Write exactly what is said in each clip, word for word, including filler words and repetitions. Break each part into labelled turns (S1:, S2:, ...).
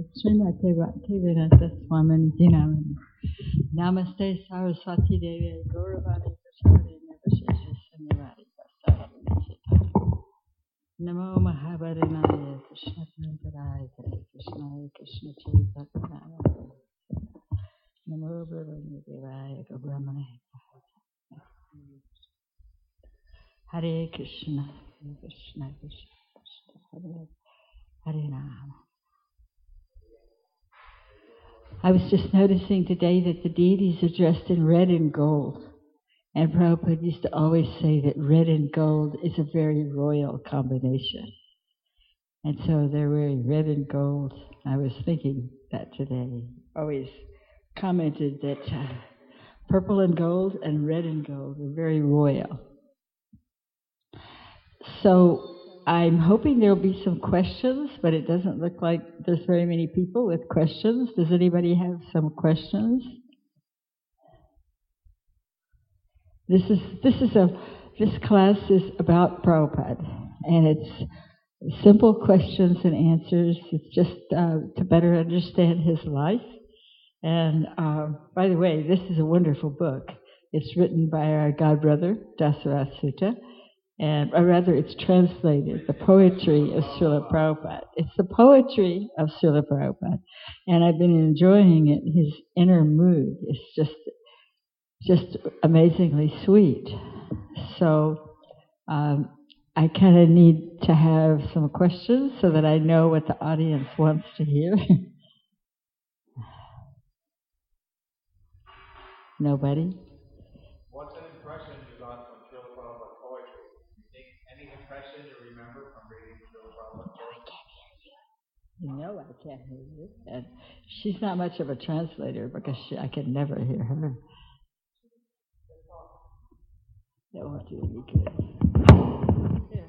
S1: Srimati Bhaktivedanta Swamini Dinamani. Namaste Saraswati Devi Gauravani Prasadi Navashesha Sanyavadi Prasadi. Namo Mahabharinaya Krishna Prantaraya Krishna Krishna Chaitanya Namo Brahmani Devaya Gauravani. Hare Krishna Krishna Krishna Hare Hare Rama. I was just noticing today that the deities are dressed in red and gold. And Prabhupada used to always say that red and gold is a very royal combination. And so they're wearing red and gold. I was thinking that today. Always commented that uh, purple and gold and red and gold are very royal. So I'm hoping there'll be some questions, but it doesn't look like there's very many people with questions. Does anybody have some questions? This is this is a this class is about Prabhupada, and it's simple questions and answers. It's just uh, to better understand his life. And uh, by the way, this is a wonderful book. It's written by our godbrother Dasarath Sutta. And, or rather, it's translated, the poetry of Srila Prabhupada. It's the poetry of Srila Prabhupada. And I've been enjoying it. His inner mood is just, just amazingly sweet. So, um, I kind of need to have some questions so that I know what the audience wants to hear. Nobody?
S2: What's an impression you got from Srila Prabhupada poetry? You think any impression you remember from reading Srila Prabhupada poetry?
S1: No, I can't hear you. You know I can't hear you. And she's not much of a translator because she, I can never hear her. That won't do any good. Here.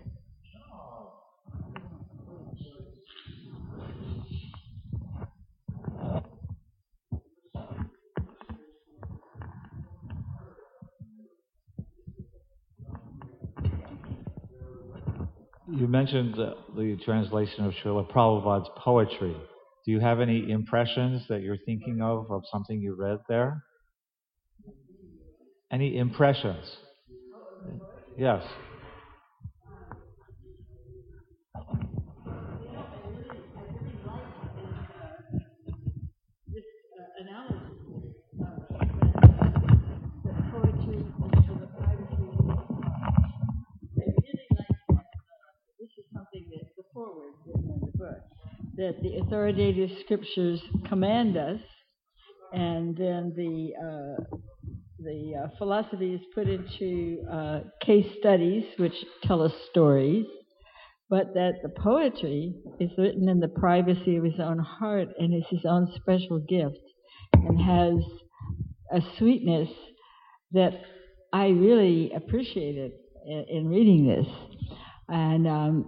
S2: You mentioned the, the translation of Srila Prabhupada's poetry. Do you have any impressions that you're thinking of, of something you read there? Any impressions? Yes.
S1: That the authoritative scriptures command us, and then the uh, the uh, philosophy is put into uh, case studies which tell us stories, but that the poetry is written in the privacy of his own heart and is his own special gift, and has a sweetness that I really appreciated in, in reading this, and. Um,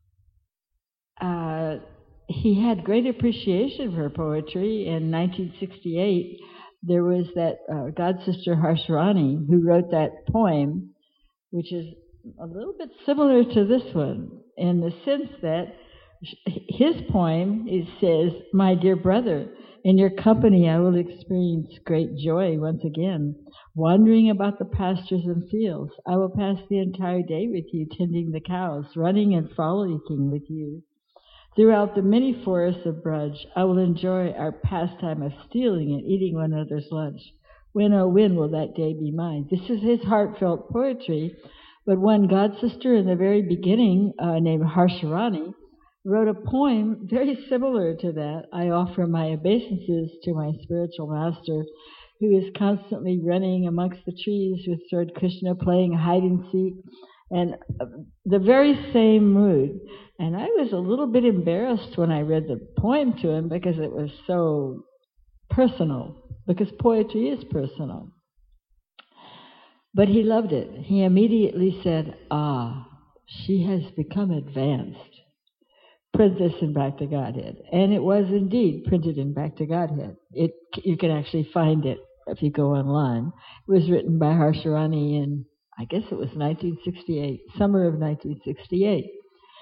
S1: uh, He had great appreciation for poetry. In nineteen sixty-eight, there was that uh, God Sister Harsharani who wrote that poem, which is a little bit similar to this one, in the sense that his poem is, says, "My dear brother, in your company I will experience great joy once again. Wandering about the pastures and fields, I will pass the entire day with you, tending the cows, running and frolicking with you. Throughout the many forests of Braj, I will enjoy our pastime of stealing and eating one another's lunch. When, oh, when will that day be mine?" This is his heartfelt poetry, but one god sister in the very beginning, uh, named Harsharani, wrote a poem very similar to that. "I offer my obeisances to my spiritual master, who is constantly running amongst the trees with Lord Krishna, playing hide and seek," and uh, the very same mood. And I was a little bit embarrassed when I read the poem to him because it was so personal, because poetry is personal. But he loved it. He immediately said, "Ah, she has become advanced. Print this in Back to Godhead." And it was indeed printed in Back to Godhead. It, you can actually find it if you go online. It was written by Harsharani in, I guess it was nineteen sixty-eight, summer of nineteen sixty-eight.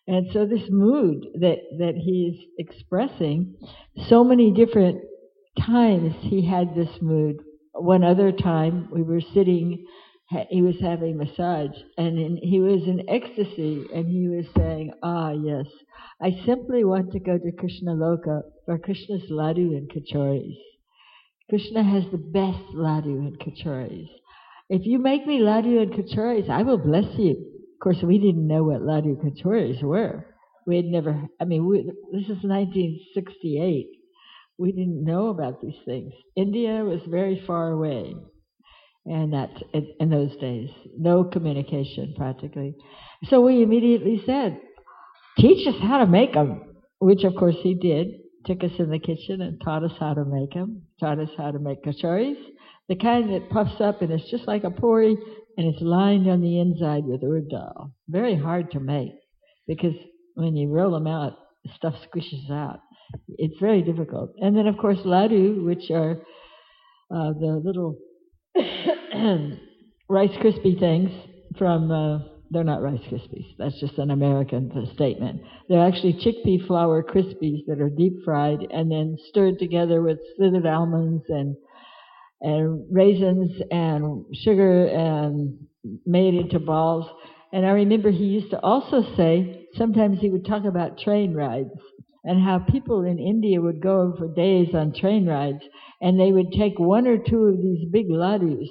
S1: And so this mood that, that he's expressing, so many different times he had this mood. One other time we were sitting, he was having massage, and in, he was in ecstasy, and he was saying, ah, yes, I simply want to go to Krishna Loka for Krishna's laddu and kachoris. Krishna has the best laddu and kachoris. If you make me laddu and kachoris, I will bless you. Of course, we didn't know what laddu kachoris were. We had never, I mean, we, this is nineteen sixty-eight. We didn't know about these things. India was very far away, and that in, in those days, no communication practically. So we immediately said, teach us how to make them, which of course he did. Took us in the kitchen and taught us how to make them, taught us how to make kachoris, the kind that puffs up and it's just like a puri, and it's lined on the inside with urd dal. Very hard to make, because when you roll them out, the stuff squishes out. It's very difficult. And then, of course, laddu, which are uh, the little Rice Krispie things from... Uh, They're not Rice Krispies. That's just an American statement. They're actually chickpea flour Krispies that are deep fried and then stirred together with slithered almonds and and raisins and sugar and made into balls. And I remember he used to also say, sometimes he would talk about train rides and how people in India would go for days on train rides, and they would take one or two of these big laddus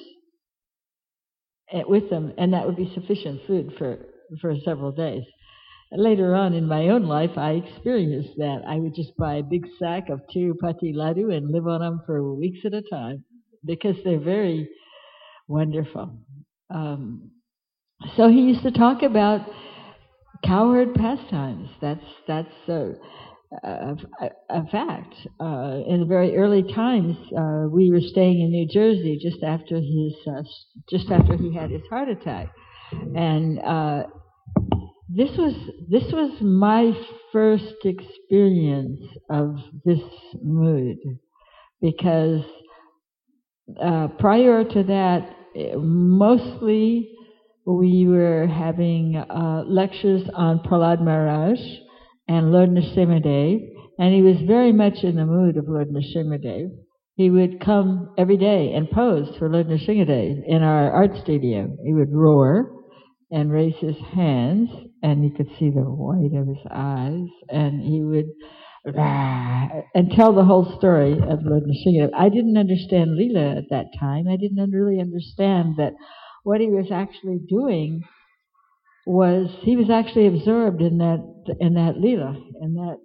S1: with them, and that would be sufficient food for, for several days. Later on in my own life, I experienced that. I would just buy a big sack of Tirupati laddu and live on them for weeks at a time, because they're very wonderful. Um, so he used to talk about cowherd pastimes. That's that's a, a, a fact. Uh, in the very early times, uh, we were staying in New Jersey just after his uh, just after he had his heart attack, and uh, this was this was my first experience of this mood, because uh, prior to that, mostly we were having uh, lectures on Prahlad Maharaj and Lord Nrsimhadev, and he was very much in the mood of Lord Nrsimhadev. He would come every day and pose for Lord Nrsimhadev in our art studio. He would roar and raise his hands, and you could see the white of his eyes, and he would rah, and tell the whole story of Lord Nrsimhadev. I didn't understand Leela at that time. I didn't really understand that what he was actually doing was he was actually absorbed in that in that Leela, in that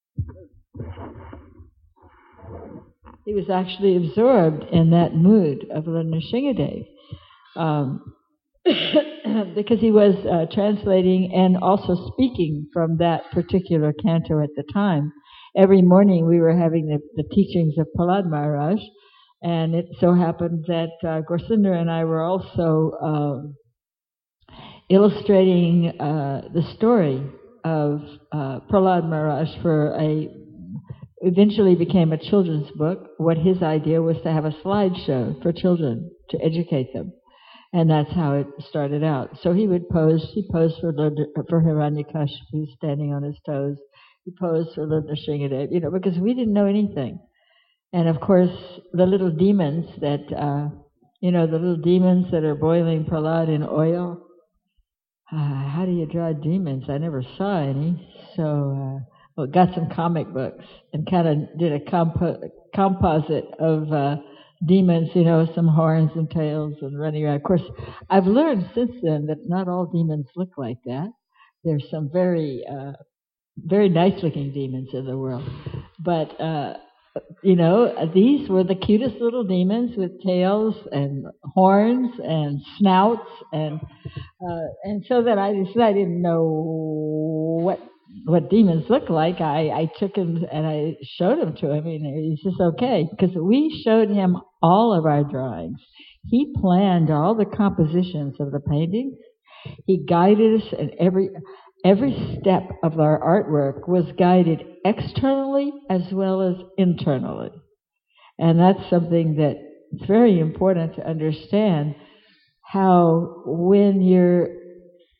S1: he was actually absorbed in that mood of Lord Nrsimhadev, um, because he was uh, translating and also speaking from that particular canto at the time. Every morning we were having the, the teachings of Prahlad Maharaj, and it so happened that uh, Gorsindra and I were also uh, illustrating uh, the story of uh, Prahlad Maharaj for a, eventually became a children's book. What his idea was to have a slideshow for children to educate them. And that's how it started out. So he would pose, he posed for, for Hiranyakashipu standing on his toes. He posed for Lord Nrsimhadev, you know, because we didn't know anything. And of course, the little demons that, uh, you know, the little demons that are boiling Prahlad in oil. Uh, how do you draw demons? I never saw any. So, uh, well, got some comic books and kind of did a compo- composite of uh, demons, you know, some horns and tails and running around. Of course, I've learned since then that not all demons look like that. There's some very, uh, very nice-looking demons in the world. But, uh, you know, these were the cutest little demons with tails and horns and snouts, and uh, and so that I just I didn't know what what demons look like. I, I took him and I showed him to him, and he says, okay, because we showed him all of our drawings. He planned all the compositions of the paintings. He guided us in every every step of our artwork was guided externally as well as internally. And that's something that it's very important to understand, how when you're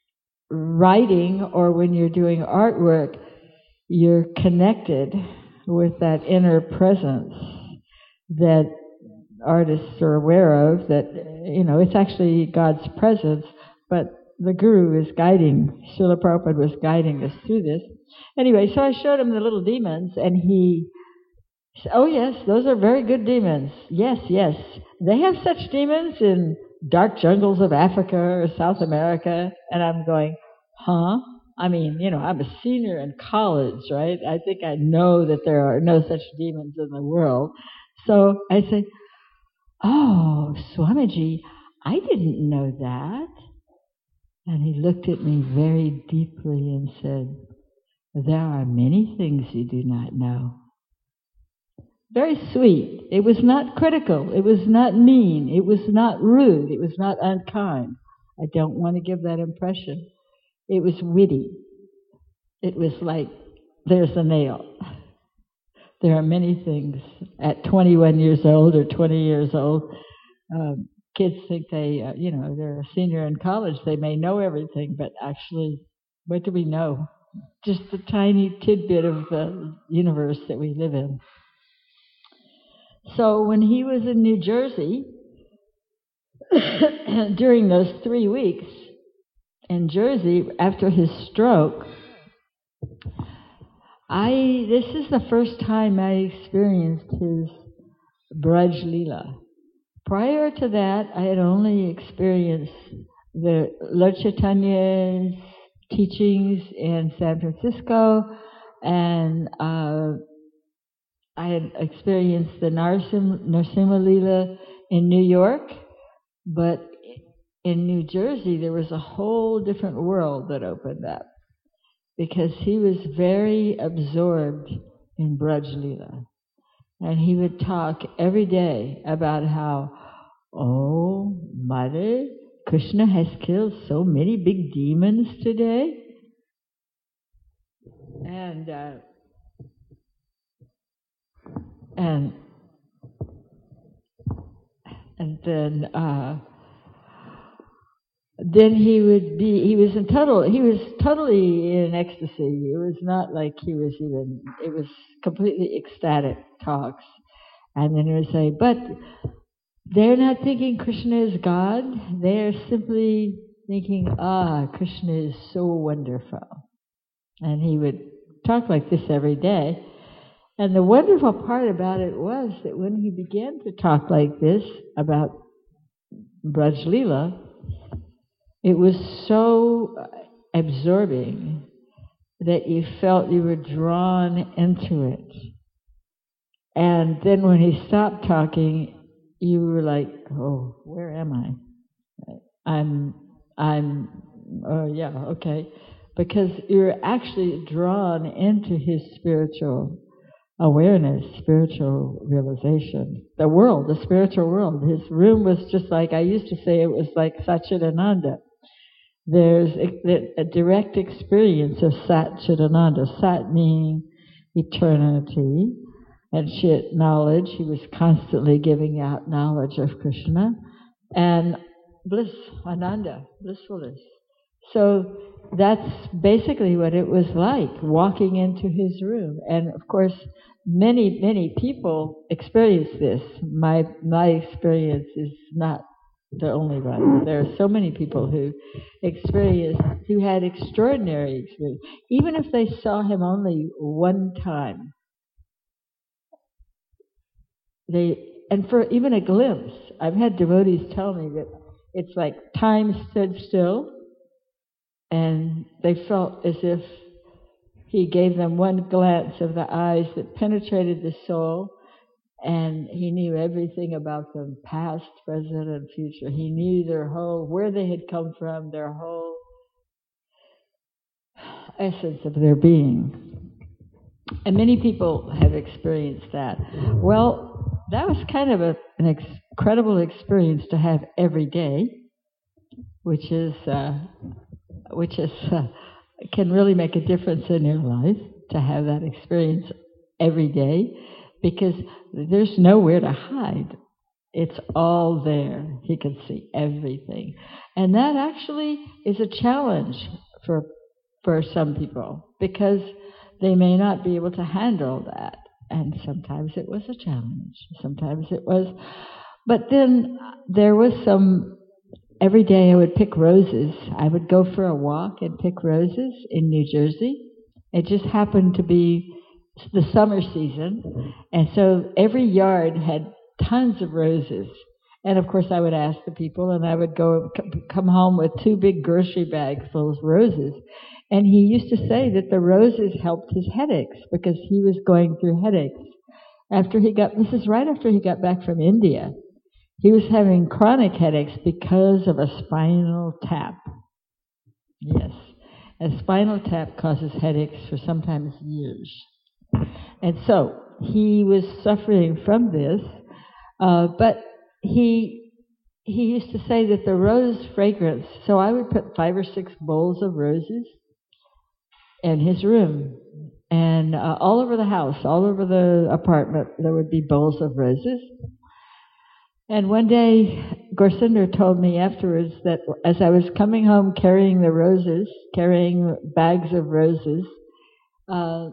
S1: writing or when you're doing artwork, you're connected with that inner presence that artists are aware of, that, you know, it's actually God's presence, but the Guru is guiding, Srila Prabhupada was guiding us through this. Anyway, so I showed him the little demons, and he said, oh yes, those are very good demons. Yes, yes. They have such demons in dark jungles of Africa or South America. And I'm going, huh? I mean, you know, I'm a senior in college, right? I think I know that there are no such demons in the world. So I say, oh, Swamiji, I didn't know that. And he looked at me very deeply and said, there are many things you do not know. Very sweet. It was not critical. It was not mean. It was not rude. It was not unkind. I don't want to give that impression. It was witty. It was like, there's a nail. There are many things. At twenty-one years old or twenty years old, um, kids think they, uh, you know, they're a senior in college. They may know everything, but actually, what do we know? Just a tiny tidbit of the universe that we live in. So when he was in New Jersey, during those three weeks in Jersey, after his stroke, I, this is the first time I experienced his Braj Leela. Prior to that, I had only experienced the Lord Chaitanya's teachings in San Francisco, and uh, I had experienced the Narsim, Narsimha Leela in New York, but in New Jersey there was a whole different world that opened up, because he was very absorbed in Braj Leela. And he would talk every day about how, oh, Mother, Krishna has killed so many big demons today. And, uh, and, and then, uh, then he would be, he was in total, he was totally in ecstasy. It was not like he was even, it was completely ecstatic talks. And then he would say, but they're not thinking Krishna is God. They're simply thinking, ah, Krishna is so wonderful. And he would talk like this every day. And the wonderful part about it was that when he began to talk like this about Braj Leela, it was so absorbing that you felt you were drawn into it. And then when he stopped talking, you were like, oh, where am I? I'm, I'm, oh yeah, okay. Because you're actually drawn into his spiritual awareness, spiritual realization. The world, the spiritual world. His room was just like, I used to say it was like Satchidananda. There's a, a direct experience of Satchidananda, Sat meaning eternity, and Chit, knowledge. He was constantly giving out knowledge of Krishna, and bliss, Ananda, blissfulness. So that's basically what it was like, walking into his room. And of course, many, many people experience this. My, my experience is not the only one. There are so many people who experienced, who had extraordinary experience. Even if they saw him only one time, they, and for even a glimpse, I've had devotees tell me that it's like time stood still, and they felt as if he gave them one glance of the eyes that penetrated the soul, and he knew everything about them, past, present, and future. He knew their whole, where they had come from, their whole essence of their being. And many people have experienced that. Well, that was kind of a, an ex- incredible experience to have every day, which is, uh, which is, uh, can really make a difference in your life, to have that experience every day, because there's nowhere to hide. It's all there. He can see everything. And that actually is a challenge for for some people because they may not be able to handle that. And sometimes it was a challenge. Sometimes it was, but then there was some. Every day I would pick roses. I would go for a walk and pick roses in New Jersey. It just happened to be the summer season, and so every yard had tons of roses. And of course I would ask the people, and I would go come home with two big grocery bags full of roses. And he used to say that the roses helped his headaches because he was going through headaches. After he got, this is right after he got back from India. He was having chronic headaches because of a spinal tap. Yes, a spinal tap causes headaches for sometimes years. And so he was suffering from this, uh, but he he used to say that the rose fragrance, so I would put five or six bowls of roses in his room, and uh, all over the house, all over the apartment, there would be bowls of roses. And one day, Gaurasinder told me afterwards that as I was coming home carrying the roses, carrying bags of roses, uh,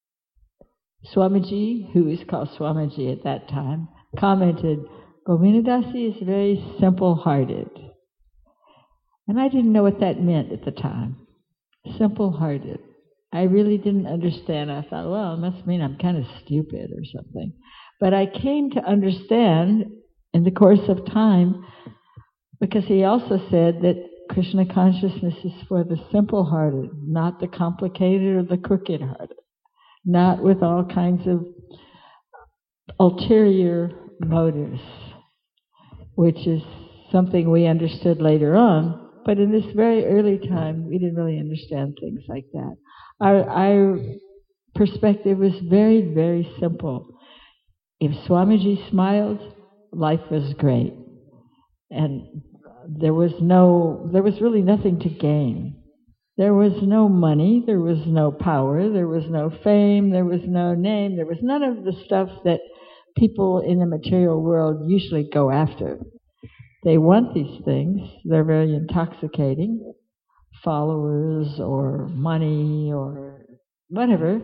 S1: Swamiji, who was called Swamiji at that time, commented, Govindadasi is very simple-hearted. And I didn't know what that meant at the time. Simple-hearted. I really didn't understand. I thought, well, it must mean I'm kind of stupid or something. But I came to understand in the course of time, because he also said that Krishna consciousness is for the simple-hearted, not the complicated or the crooked-hearted, not with all kinds of ulterior motives, which is something we understood later on. But in this very early time, we didn't really understand things like that. Our, our perspective was very, very simple. If Swamiji smiled, life was great. And there was no, there was really nothing to gain. There was no money, there was no power, there was no fame, there was no name, there was none of the stuff that people in the material world usually go after. They want these things, they're very intoxicating, followers or money or whatever.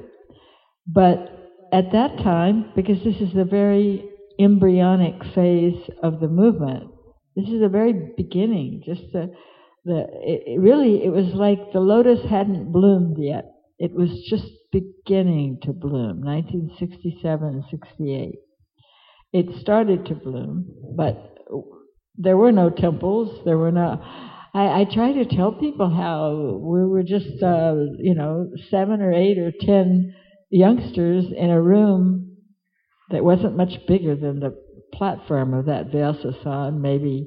S1: But at that time, because this is the very embryonic phase of the movement, this is the very beginning, just the, the it, it really, it was like the lotus hadn't bloomed yet. It was just beginning to bloom, nineteen sixty-seven, sixty-eight. It started to bloom, but there were no temples, there were no... I, I try to tell people how we were just, uh, you know, seven or eight or ten youngsters in a room that wasn't much bigger than the platform of that Vyasa-san, maybe,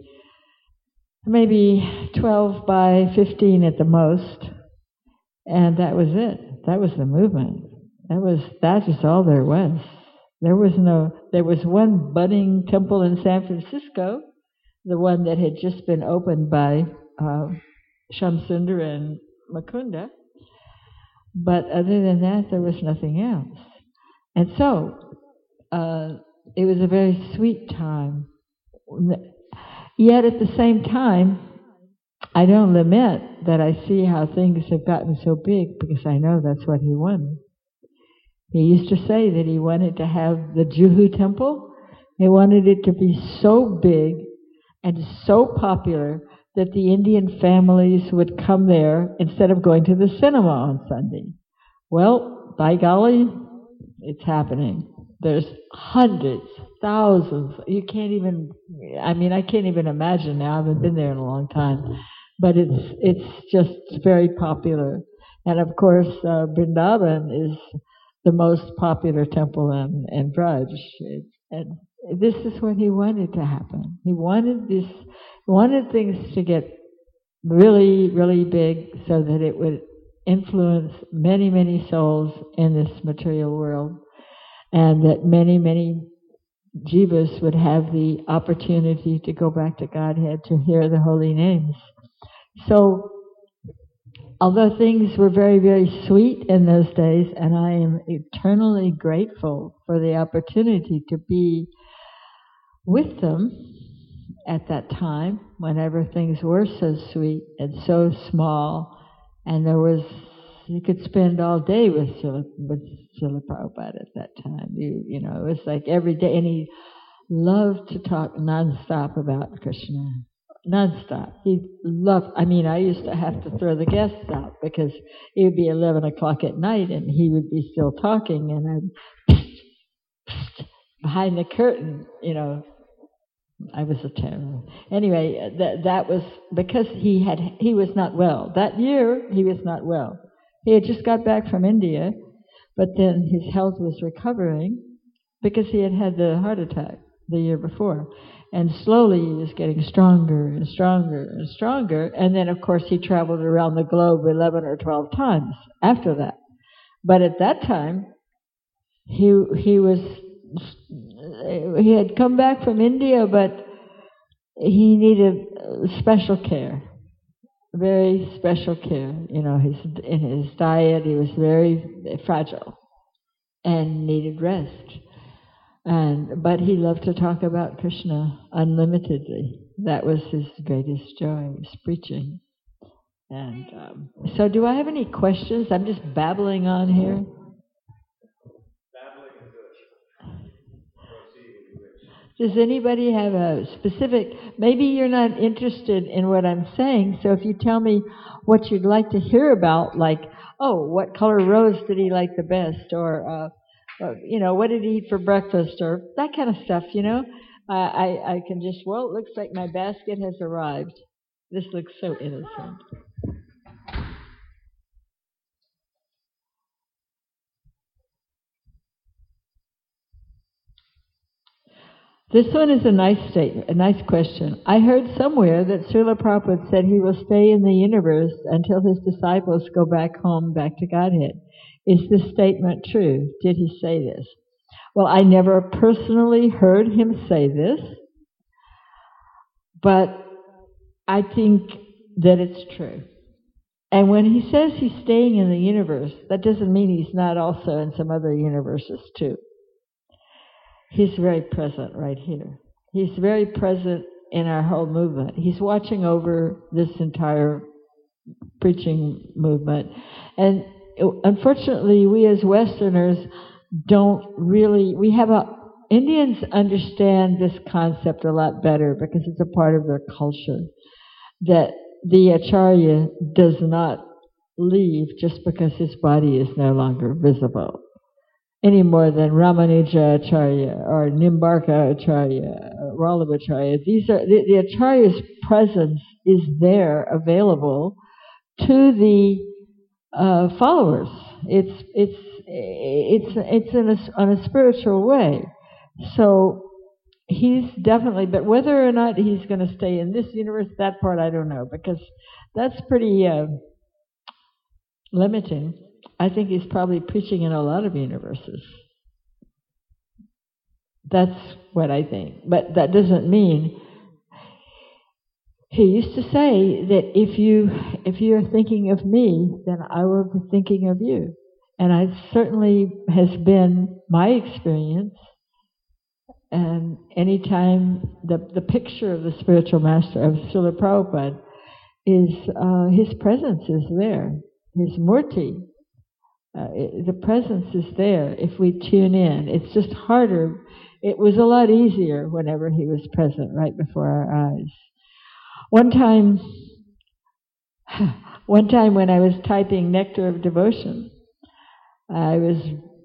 S1: maybe twelve by fifteen at the most, and that was it. That was the movement. That was, that is all there was. There was no, there was one budding temple in San Francisco, the one that had just been opened by uh, Shamsundar and Mukunda, but other than that, there was nothing else. And so, uh, it was a very sweet time. Yet at the same time, I don't lament that I see how things have gotten so big, because I know that's what he wanted. He used to say that he wanted to have the Juhu temple. He wanted it to be so big and so popular that the Indian families would come there instead of going to the cinema on Sunday. Well, by golly, it's happening. There's hundreds, thousands. You can't even, I mean, I can't even imagine now. I haven't been there in a long time. But it's it's just very popular. And of course, uh, Vrindavan is the most popular temple in, in Braj. It, and this is what he wanted to happen. He wanted this, wanted things to get really, really big so that it would influence many, many souls in this material world, and that many, many jivas would have the opportunity to go back to Godhead, to hear the holy names. So, although things were very, very sweet in those days, and I am eternally grateful for the opportunity to be with them at that time, whenever things were so sweet and so small And there was, you could spend all day with Srila, with Srila Prabhupada at that time. You, you know, it was like every day, and he loved to talk nonstop about Krishna. Nonstop. He loved, I mean, I used to have to throw the guests out because it would be eleven o'clock at night and he would be still talking, and I'd, behind the curtain, you know, I was a terror. Anyway, that that was because he had he was not well. That year, he was not well. He had just got back from India, but then his health was recovering because he had had the heart attack the year before. And slowly he was getting stronger and stronger and stronger. And then, of course, he traveled around the globe eleven or twelve times after that. But at that time, he he was he had come back from India, but he needed special care, very special care. You know, his in his diet, he was very fragile and needed rest. And but he loved to talk about Krishna unlimitedly. That was his greatest joy, was preaching. And um, so, do I have any questions? I'm just babbling on here. Babbling is good. Does anybody have a specific? Maybe you're not interested in what I'm saying. So, if you tell me what you'd like to hear about, like, oh, what color rose did he like the best, or uh, you know, what did he eat for breakfast, or that kind of stuff, you know. Uh, I, I can just, well, it looks like my basket has arrived. This looks so innocent. This one is a nice statement, a nice question. I heard somewhere that Srila Prabhupada said he will stay in the universe until his disciples go back home, back to Godhead. Is this statement true? Did he say this? Well, I never personally heard him say this, but I think that it's true. And when he says he's staying in the universe, that doesn't mean he's not also in some other universes too. He's very present right here. He's very present in our whole movement. He's watching over this entire preaching movement. And unfortunately, we as Westerners don't really, we have a, Indians understand this concept a lot better because it's a part of their culture, that the Acharya does not leave just because his body is no longer visible, any more than Ramanuja Acharya or Nimbarka Acharya, Vallabha Acharya. These are, the, the Acharya's presence is there, available to the uh, followers. It's, it's, it's, it's in a, on a spiritual way. So he's definitely, but whether or not he's going to stay in this universe, that part I don't know, because that's pretty uh, limiting. I think he's probably preaching in a lot of universes. That's what I think. But that doesn't mean, he used to say that if you if you're thinking of me, then I will be thinking of you. And it certainly has been my experience. And anytime the the picture of the spiritual master of Srila Prabhupada is uh, his presence is there, his murti. Uh, it, the presence is there if we tune in. It's just harder. It was a lot easier whenever he was present right before our eyes. One time, one time when I was typing Nectar of Devotion, I was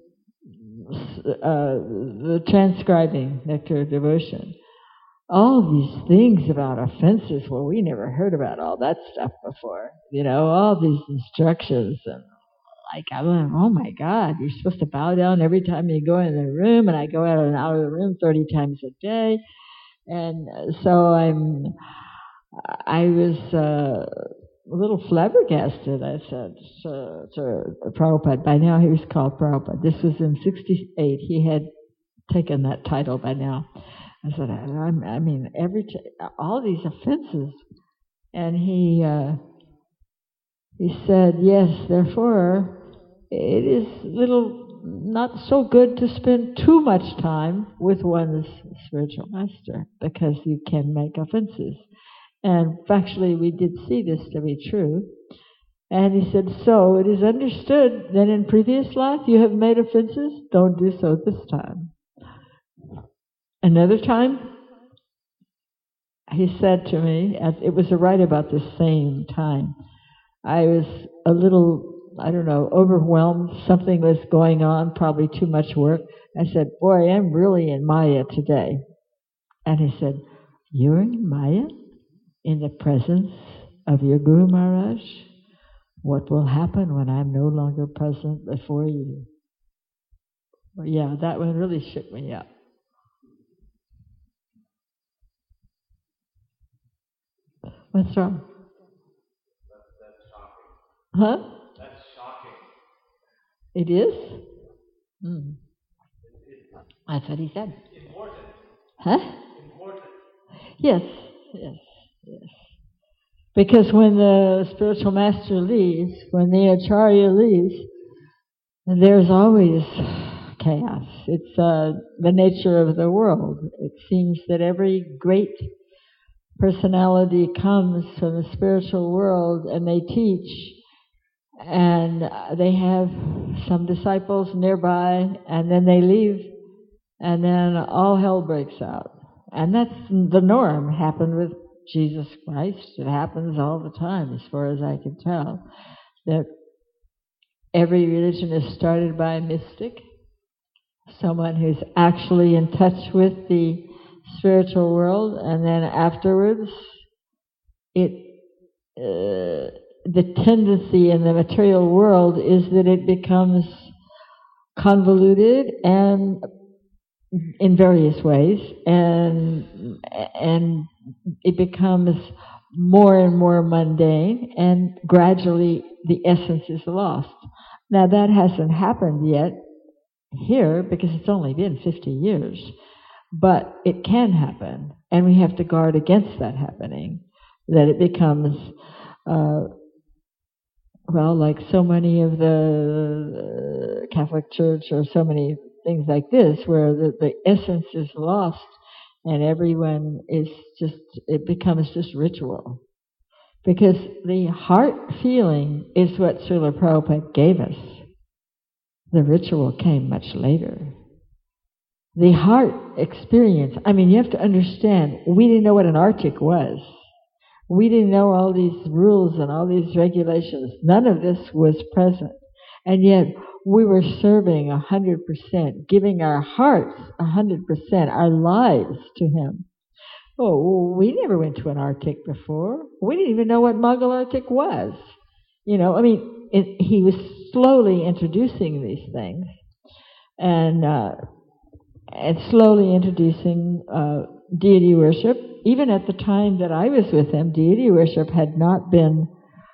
S1: uh, transcribing Nectar of Devotion. All these things about offenses, well, we never heard about all that stuff before. You know, all these instructions and like, I went, oh my God, you're supposed to bow down every time you go in the room, and I go out and out of the room thirty times a day. And so I'm, I was uh, a little flabbergasted. I said to, to Prabhupada, by now he was called Prabhupada. This was in sixty-eight. He had taken that title by now. I said, I, I mean, every t- all these offenses. And he uh, he said, yes, therefore, it is little not so good to spend too much time with one's spiritual master, because you can make offenses. And factually, we did see this to be true. And he said, so it is understood that in previous life you have made offenses. Don't do so this time. Another time, he said to me, it was right about the same time, I was a little, I don't know, overwhelmed. Something was going on, probably too much work. I said, boy, I'm really in Maya today. And he said, you're in Maya? In the presence of your Guru Maharaj? What will happen when I'm no longer present before you? Well, yeah, that one really shook me up. What's wrong?
S2: That's, that's shocking.
S1: Huh?
S2: That's shocking.
S1: It is? Mm. That's what he said.
S2: Important.
S1: Huh?
S2: Important.
S1: Yes, yes, yes. Because when the spiritual master leaves, when the acharya leaves, there's always chaos. It's uh, the nature of the world. It seems that every great personality comes from the spiritual world and they teach, and they have some disciples nearby, and then they leave, and then all hell breaks out. And that's the norm. It happened with Jesus Christ. It happens all the time, as far as I can tell, that every religion is started by a mystic, someone who's actually in touch with the spiritual world, and then afterwards, it uh, the tendency in the material world is that it becomes convoluted and in various ways, and and it becomes more and more mundane, and gradually the essence is lost. Now that hasn't happened yet here because it's only been fifty years, but it can happen, and we have to guard against that happening, that it becomes uh, well, like so many of the Catholic Church or so many things like this, where the, the essence is lost and everyone is just, it becomes just ritual. Because the heart feeling is what Srila Prabhupada gave us. The ritual came much later. The heart experience, I mean, you have to understand, we didn't know what an arctic was. We didn't know all these rules and all these regulations. None of this was present. And yet we were serving a hundred percent, giving our hearts a hundred percent, our lives to Him. Oh, we never went to an arctic before. We didn't even know what Mongol Arctic was. You know, I mean, it, he was slowly introducing these things, and uh, and slowly introducing uh, deity worship. Even at the time that I was with him, deity worship had not been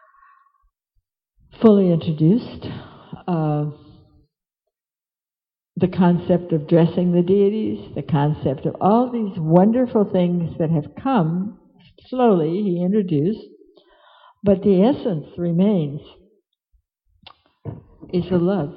S1: fully introduced. Uh, the concept of dressing the deities, the concept of all these wonderful things that have come, slowly he introduced, but the essence remains, is the love.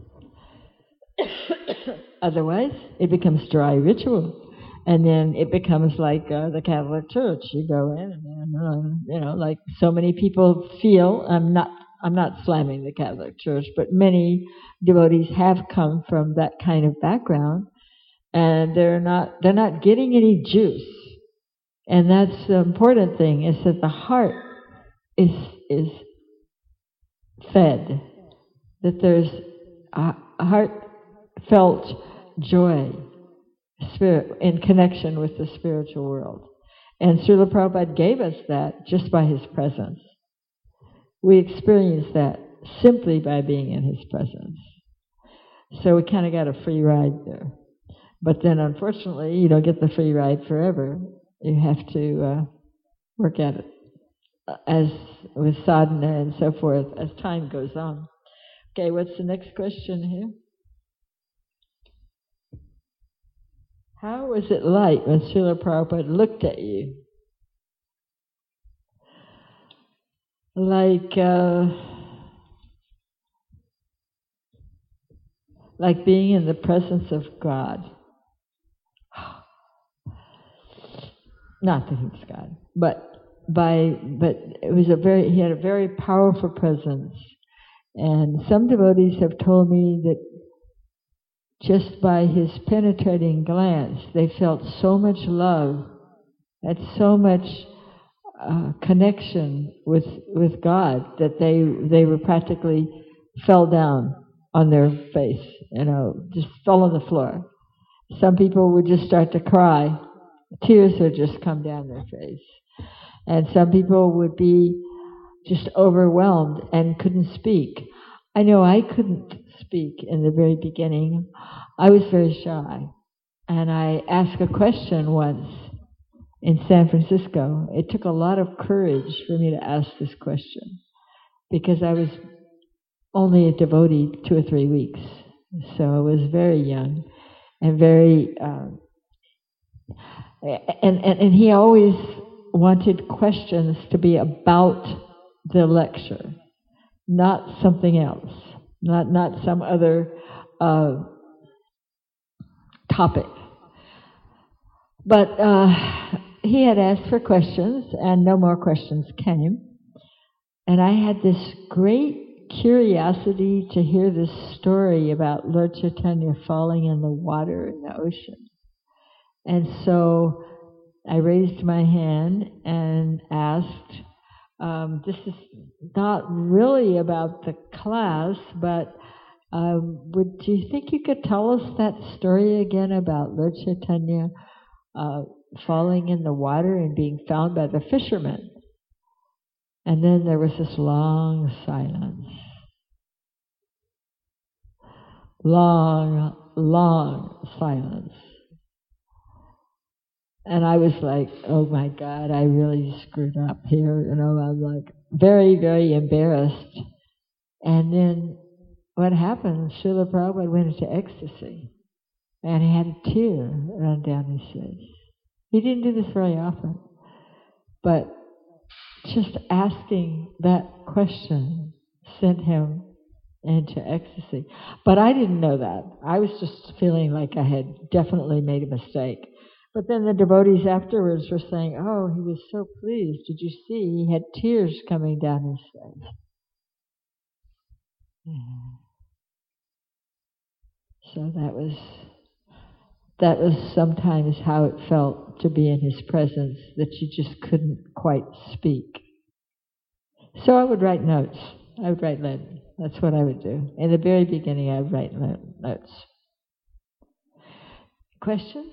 S1: Otherwise, it becomes dry ritual. And then it becomes like uh, the Catholic Church. You go in, and uh, you know, like so many people feel. I'm not. I'm not slamming the Catholic Church, but many devotees have come from that kind of background, and they're not. They're not getting any juice. And that's the important thing: is that the heart is is fed. That there's a heartfelt joy. Spirit in connection with the spiritual world. And Srila Prabhupada gave us that just by His presence. We experience that simply by being in His presence. So we kind of got a free ride there. But then unfortunately, you don't get the free ride forever. You have to uh, work at it, as with sadhana and so forth, as time goes on. Okay, what's the next question here? How was it like when Srila Prabhupada looked at you? Like, uh, like being in the presence of God. Not that He's God, but by but it was a very he had a very powerful presence, and some devotees have told me that just by his penetrating glance they felt so much love, had so much uh, connection with with God that they they were practically fell down on their face, you know, just fell on the floor. Some people would just start to cry. Tears would just come down their face. And some people would be just overwhelmed and couldn't speak. I know I couldn't speak in the very beginning. I was very shy. And I asked a question once in San Francisco. It took a lot of courage for me to ask this question because I was only a devotee two or three weeks. So I was very young and very... Uh, And, and, and he always wanted questions to be about the lecture, not something else, not, not some other uh, topic. But uh, he had asked for questions, and no more questions came. And I had this great curiosity to hear this story about Lord Chaitanya falling in the water in the ocean. And so I raised my hand and asked, um, this is not really about the class, but uh, would, do you think you could tell us that story again about Lord Chaitanya uh, falling in the water and being found by the fishermen? And then there was this long silence. Long, long silence. And I was like, oh my God, I really screwed up here. You know, I'm like very, very embarrassed. And then what happened, Srila Prabhupada went into ecstasy. And he had a tear run down his face. He didn't do this very often. But just asking that question sent him into ecstasy. But I didn't know that. I was just feeling like I had definitely made a mistake. But then the devotees afterwards were saying, oh, he was so pleased. Did you see? He had tears coming down his face. Yeah. So that was, that was sometimes how it felt to be in his presence, that you just couldn't quite speak. So I would write notes. I would write letters. That's what I would do. In the very beginning, I would write notes. Questions?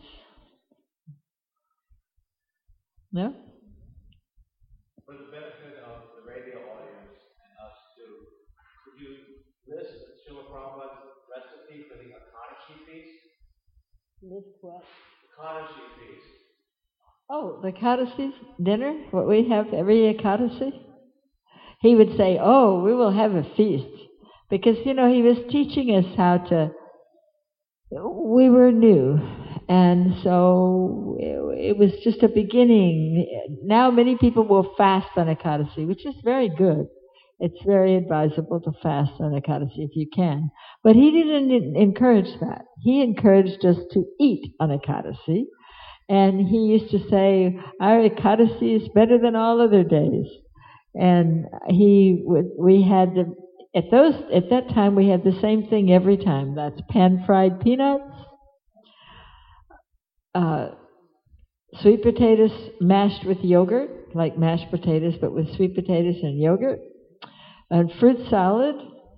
S1: No?
S2: For the benefit of the radio audience and us too, could you list Srila Prabhupada's recipe for the Ekadashi feast?
S1: List what?
S2: Ekadashi feast.
S1: Oh, the Ekadashi dinner? What we have every Ekadashi? He would say, oh, we will have a feast. Because, you know, he was teaching us how to... We were new. And so it, it was just a beginning. Now many people will fast on Ekadashi, which is very good. It's very advisable to fast on Ekadashi if you can. But he didn't encourage that. He encouraged us to eat on Ekadashi. And he used to say, our Ekadashi is better than all other days. And he would, we had the, at those, at that time we had the same thing every time. That's pan-fried peanuts, Uh, sweet potatoes mashed with yogurt, like mashed potatoes, but with sweet potatoes and yogurt, and fruit salad,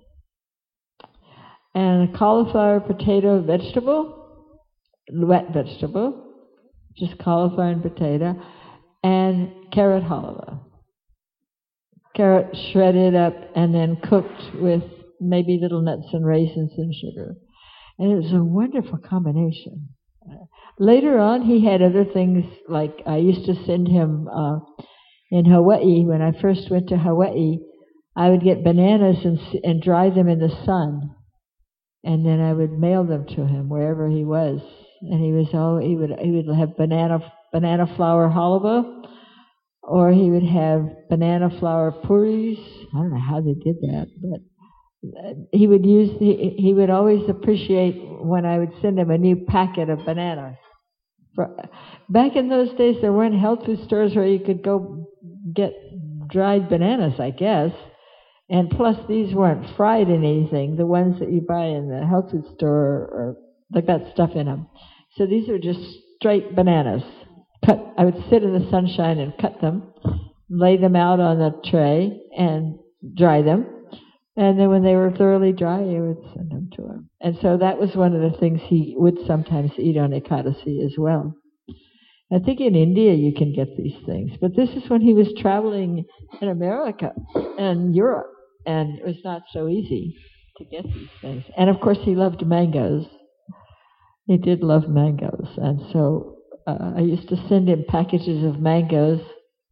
S1: and a cauliflower potato vegetable, wet vegetable, just cauliflower and potato, and carrot halva. Carrot shredded up and then cooked with maybe little nuts and raisins and sugar. And it was a wonderful combination. Later on, he had other things, like I used to send him uh, in Hawaii. When I first went to Hawaii, I would get bananas and, and dry them in the sun, and then I would mail them to him wherever he was. And he was all he would he would have banana banana flour halva, or he would have banana flour puris. I don't know how they did that, but he would use, he, he would always appreciate when I would send him a new packet of bananas. For, back in those days, there weren't health food stores where you could go get dried bananas, I guess. And plus, these weren't fried in anything. The ones that you buy in the health food store, or they got stuff in them. So these are just straight bananas. Cut. I would sit in the sunshine and cut them, lay them out on a tray, and dry them. And then when they were thoroughly dry, I would send them to him. And so that was one of the things he would sometimes eat on Ekadasi as well. I think in India you can get these things, but this is when he was traveling in America and Europe, and it was not so easy to get these things. And of course he loved mangoes. He did love mangoes, and so uh, I used to send him packages of mangoes,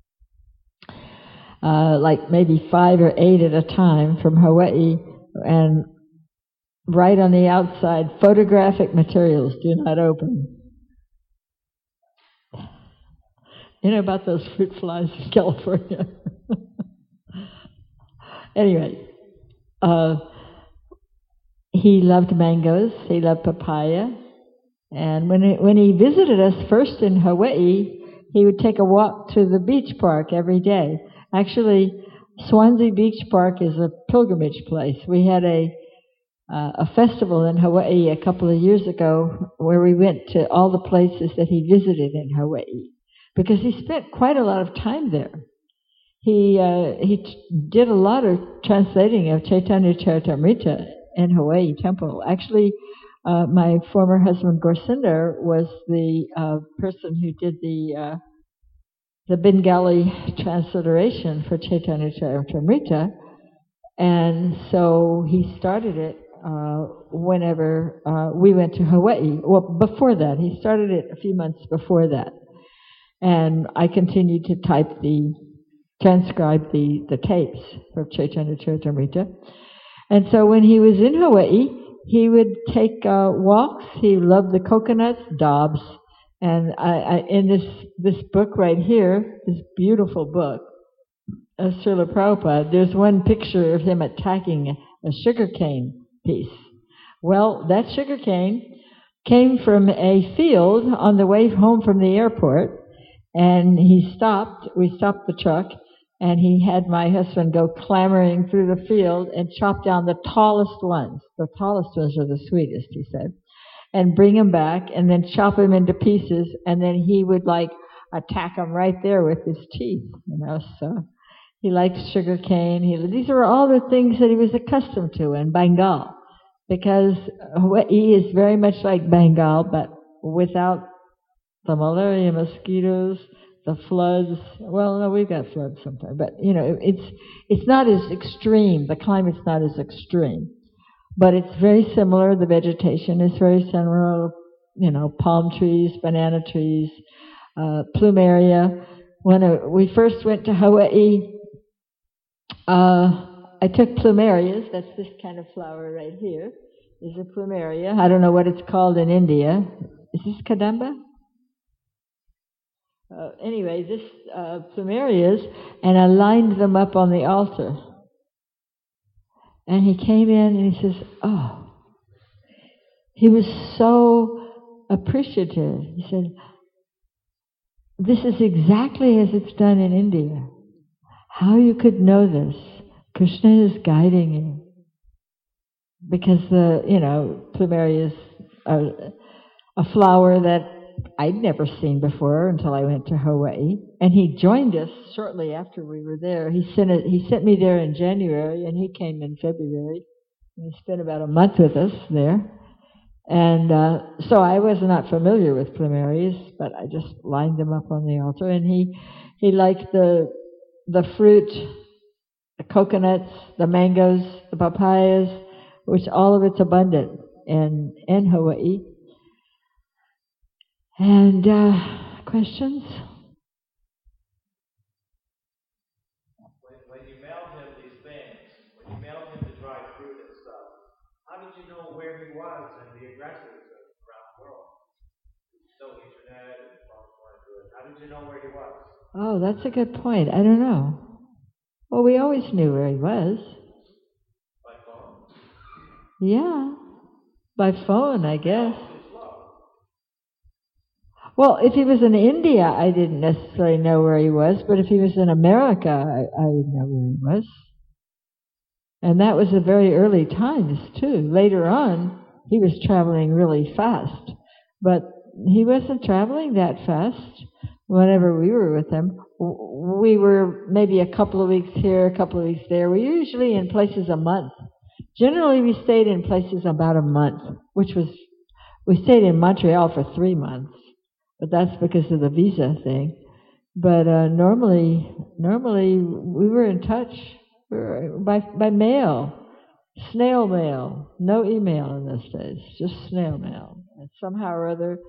S1: uh, like maybe five or eight at a time from Hawaii, and write on the outside, photographic materials, do not open. You know about those fruit flies in California? Anyway, uh, he loved mangoes, he loved papaya, and when he, when he visited us first in Hawaii, he would take a walk to the beach park every day. Actually, Swansea Beach Park is a pilgrimage place. We had a uh, a festival in Hawaii a couple of years ago where we went to all the places that he visited in Hawaii, because he spent quite a lot of time there. He uh, he t- did a lot of translating of Chaitanya Charitamrita in Hawaii Temple. Actually, uh, my former husband Gorsinder was the uh, person who did the uh, the Bengali transliteration for Chaitanya Charitamrita, and so he started it uh, whenever uh, we went to Hawaii. Well, before that, he started it a few months before that. And I continued to type the, transcribe the, the tapes for Chaitanya Charitamrita. And so when he was in Hawaii, he would take uh, walks. He loved the coconuts, Dobbs. And I, I, in this, this book right here, this beautiful book of Srila Prabhupada, there's one picture of him attacking a sugarcane piece. Well, that sugarcane came from a field on the way home from the airport. And he stopped, we stopped the truck, and he had my husband go clambering through the field and chop down the tallest ones. The tallest ones are the sweetest, he said. And bring them back, and then chop them into pieces, and then he would, like, attack them right there with his teeth, you know. So he liked sugar cane. He, these are all the things that he was accustomed to in Bengal, because Hawaii is very much like Bengal, but without the malaria mosquitoes, the floods. Well, no, we've got floods sometimes, but you know, it's it's not as extreme. The climate's not as extreme, but it's very similar. The vegetation is very similar. You know, palm trees, banana trees, uh, plumeria. When uh, we first went to Hawaii, uh, I took plumerias. That's this kind of flower right here. Is a plumeria. I don't know what it's called in India. Is this kadamba? Uh, anyway, this uh, plumerias, and I lined them up on the altar. And he came in and he says, oh, he was so appreciative. He said, this is exactly as it's done in India. How you could know this? Krishna is guiding you. Because the, you know, plumerias are a flower that I'd never seen before until I went to Hawaii. And he joined us shortly after we were there. He sent it, he sent me there in January, and he came in February. And he spent about a month with us there. And uh, so I was not familiar with plumerias, but I just lined them up on the altar. And he he liked the the fruit, the coconuts, the mangoes, the papayas, which all of it's abundant in in Hawaii. And uh, questions?
S2: When, when you mailed him these things, when you mailed him the dried fruit and stuff, how did you know where he was and the addresses around the world? No internet and phones weren't good. How did you know where he was?
S1: Oh, that's a good point. I don't know. Well, we always knew where he was.
S2: By phone?
S1: Yeah, by phone, I guess. Well, if he was in India, I didn't necessarily know where he was, but if he was in America, I, I would know where he was. And that was the very early times, too. Later on, he was traveling really fast, but he wasn't traveling that fast whenever we were with him. We were maybe a couple of weeks here, a couple of weeks there. We were usually in places a month. Generally, we stayed in places about a month, which was, we stayed in Montreal for three months, but that's because of the visa thing. But uh, normally, normally we were in touch we were, by by mail, snail mail, no email in those days, just snail mail. And somehow or other,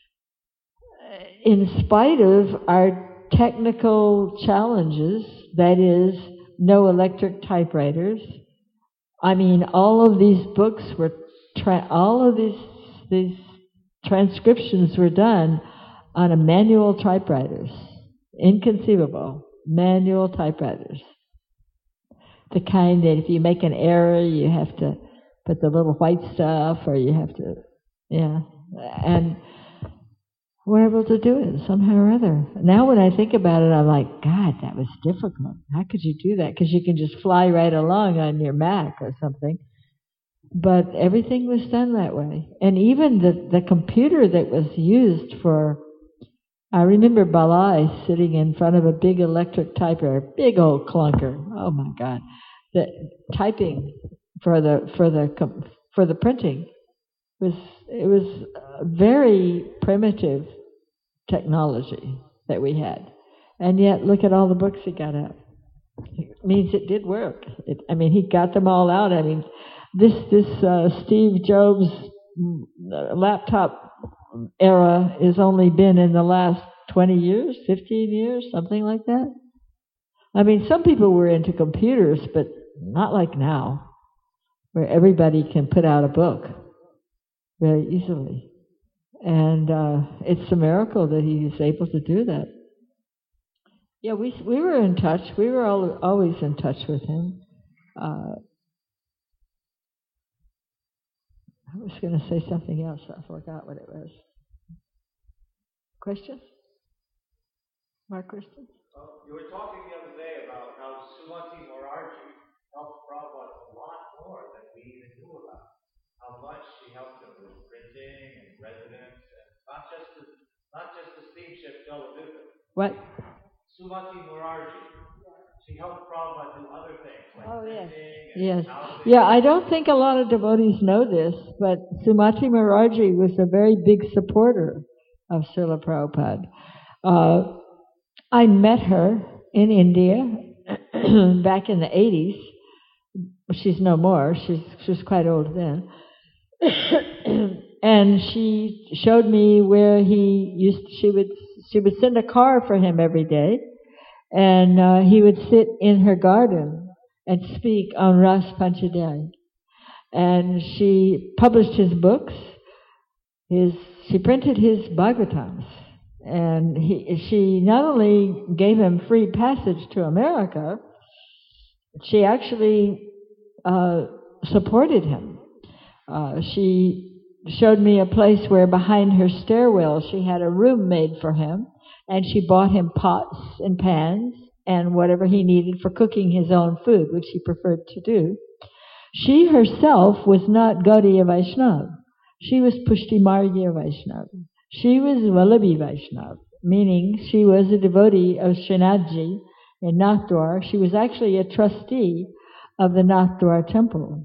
S1: in spite of our technical challenges, that is, no electric typewriters. I mean, all of these books were, tra- all of these these transcriptions were done on a manual typewriters. Inconceivable. Manual typewriters. The kind that if you make an error, you have to put the little white stuff, or you have to, yeah. And we're able to do it somehow or other. Now when I think about it, I'm like, God, that was difficult. How could you do that? Because you can just fly right along on your Mac or something. But everything was done that way. And even the, the computer that was used for, I remember Balai sitting in front of a big electric typewriter, big old clunker. Oh my God. The typing for the, for the, for the printing was, it was very primitive technology that we had. And yet, look at all the books he got out. It means it did work. It, I mean, he got them all out. I mean, this this uh, Steve Jobs laptop era has only been in the last twenty years, fifteen years, something like that. I mean, some people were into computers, but not like now, where everybody can put out a book very easily. And uh, it's a miracle that he is able to do that. Yeah, we we were in touch. We were all, always in touch with him. Uh, I was going to say something else. I forgot what it was. Questions? More questions?
S2: Uh, you were talking the other day about how Srimati Morarji helped Prabhupada a lot more than we even knew about. How much she helped him with printing and residence, and not just the, not just the steamship Jaladuta.
S1: What?
S2: Srimati Morarji. She helped Prabhupada do other things like
S1: oh,
S2: printing
S1: yes.
S2: and
S1: yes.
S2: housing.
S1: Yeah, I don't think a lot of devotees know this, but Srimati Morarji was a very big supporter of Srila Prabhupada. Uh, I met her in India back in the eighties. She's no more. She's she was quite old then. And she showed me where he used to, she would she would send a car for him every day, and uh, he would sit in her garden and speak on Ras Panchadhyay. And she published his books. His she printed his Bhagavatams, and he she not only gave him free passage to America, she actually uh, supported him. Uh, she showed me a place where behind her stairwell she had a room made for him, and she bought him pots and pans and whatever he needed for cooking his own food, which he preferred to do. She herself was not Gaudiya Vaishnava. She was Pushti Margya Vaishnava. She was Vallabhi Vaishnava, meaning she was a devotee of Srinathji in Nathdwar. She was actually a trustee of the Nathdwar temple.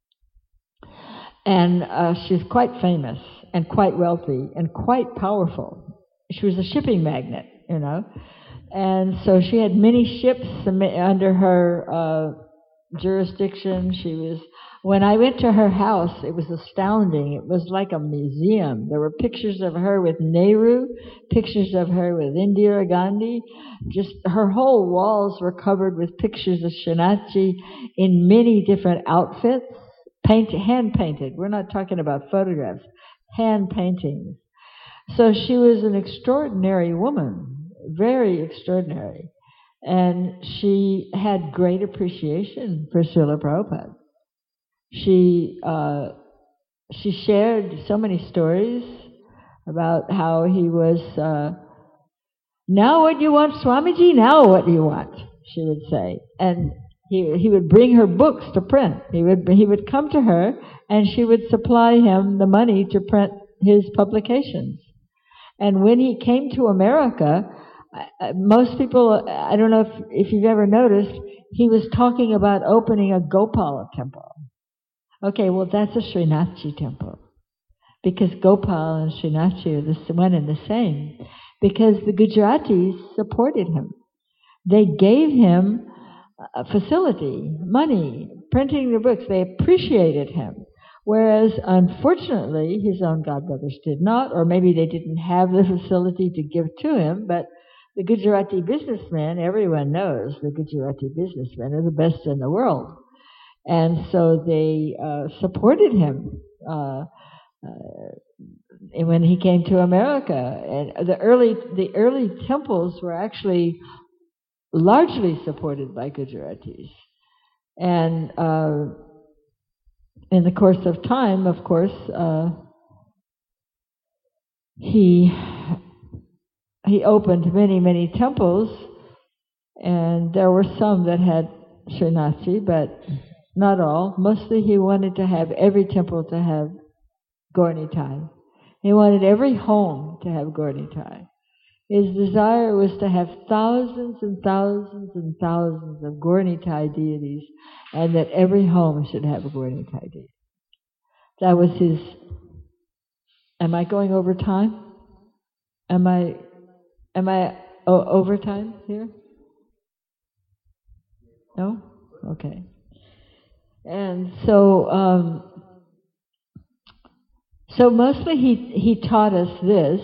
S1: And uh, she's quite famous and quite wealthy and quite powerful. She was a shipping magnate, you know. And so she had many ships under her uh, jurisdiction. She was, when I went to her house, it was astounding. It was like a museum. There were pictures of her with Nehru, pictures of her with Indira Gandhi. Just her whole walls were covered with pictures of Srinathji in many different outfits. Paint, hand painted. We're not talking about photographs. Hand paintings. So she was an extraordinary woman, very extraordinary. And she had great appreciation for Srila Prabhupada. She, uh, she shared so many stories about how he was, uh, now what do you want, Swamiji? Now what do you want? She would say. And he he would bring her books to print. He would he would come to her, and she would supply him the money to print his publications. And when he came to America, most people, I don't know if, if you've ever noticed, he was talking about opening a Gopala temple. Okay, well that's a Srinathji temple. Because Gopal and Srinathji are the one and the same. Because the Gujaratis supported him. They gave him a facility, money, printing the books. They appreciated him. Whereas, unfortunately, his own godbrothers did not, or maybe they didn't have the facility to give to him, but the Gujarati businessmen, everyone knows the Gujarati businessmen are the best in the world. And so they uh, supported him uh, uh, when he came to America. And the early, the early temples were actually largely supported by Gujaratis. And uh, in the course of time, of course, uh, he he opened many, many temples, and there were some that had Srinathji, but not all. Mostly he wanted to have every temple to have Gaura Nitai. He wanted every home to have Gaura Nitai. His desire was to have thousands and thousands and thousands of Gaura Nitai deities, and that every home should have a Gaura Nitai deity. That was his... Am I going over time? Am I... Am I o- over time here? No? Okay. And so... Um, so mostly he, he taught us this.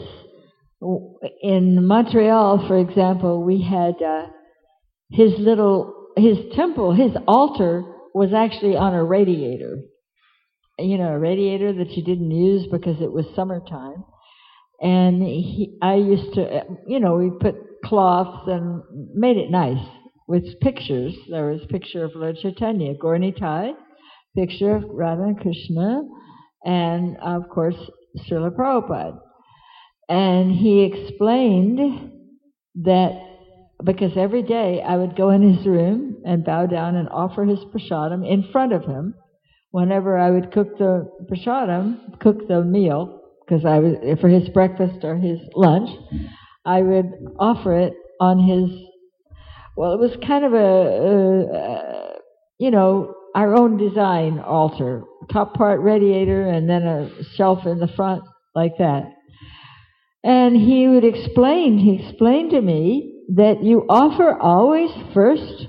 S1: In Montreal, for example, we had uh, his little, his temple, his altar was actually on a radiator. You know, a radiator that you didn't use because it was summertime. And he, I used to, you know, we put cloths and made it nice with pictures. There was a picture of Lord Chaitanya, Gaura Nitai, picture of Radha and Krishna, and of course, Srila Prabhupada. And he explained that, because every day I would go in his room and bow down and offer his prasadam in front of him. Whenever I would cook the prasadam, cook the meal, because I was, for his breakfast or his lunch, I would offer it on his, well, it was kind of a, a, a you know, our own design altar. Top part radiator and then a shelf in the front, like that. And he would explain, he explained to me that you offer always first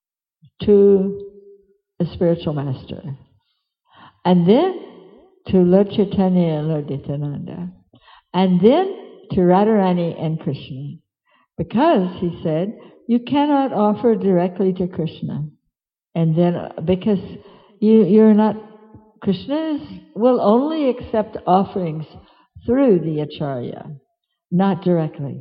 S1: to a spiritual master, and then to Lord Chaitanya and Lord Nityananda, and then to Radharani and Krishna. Because, he said, you cannot offer directly to Krishna. And then, because you, you're not, Krishna is, will only accept offerings through the Acharya, not directly.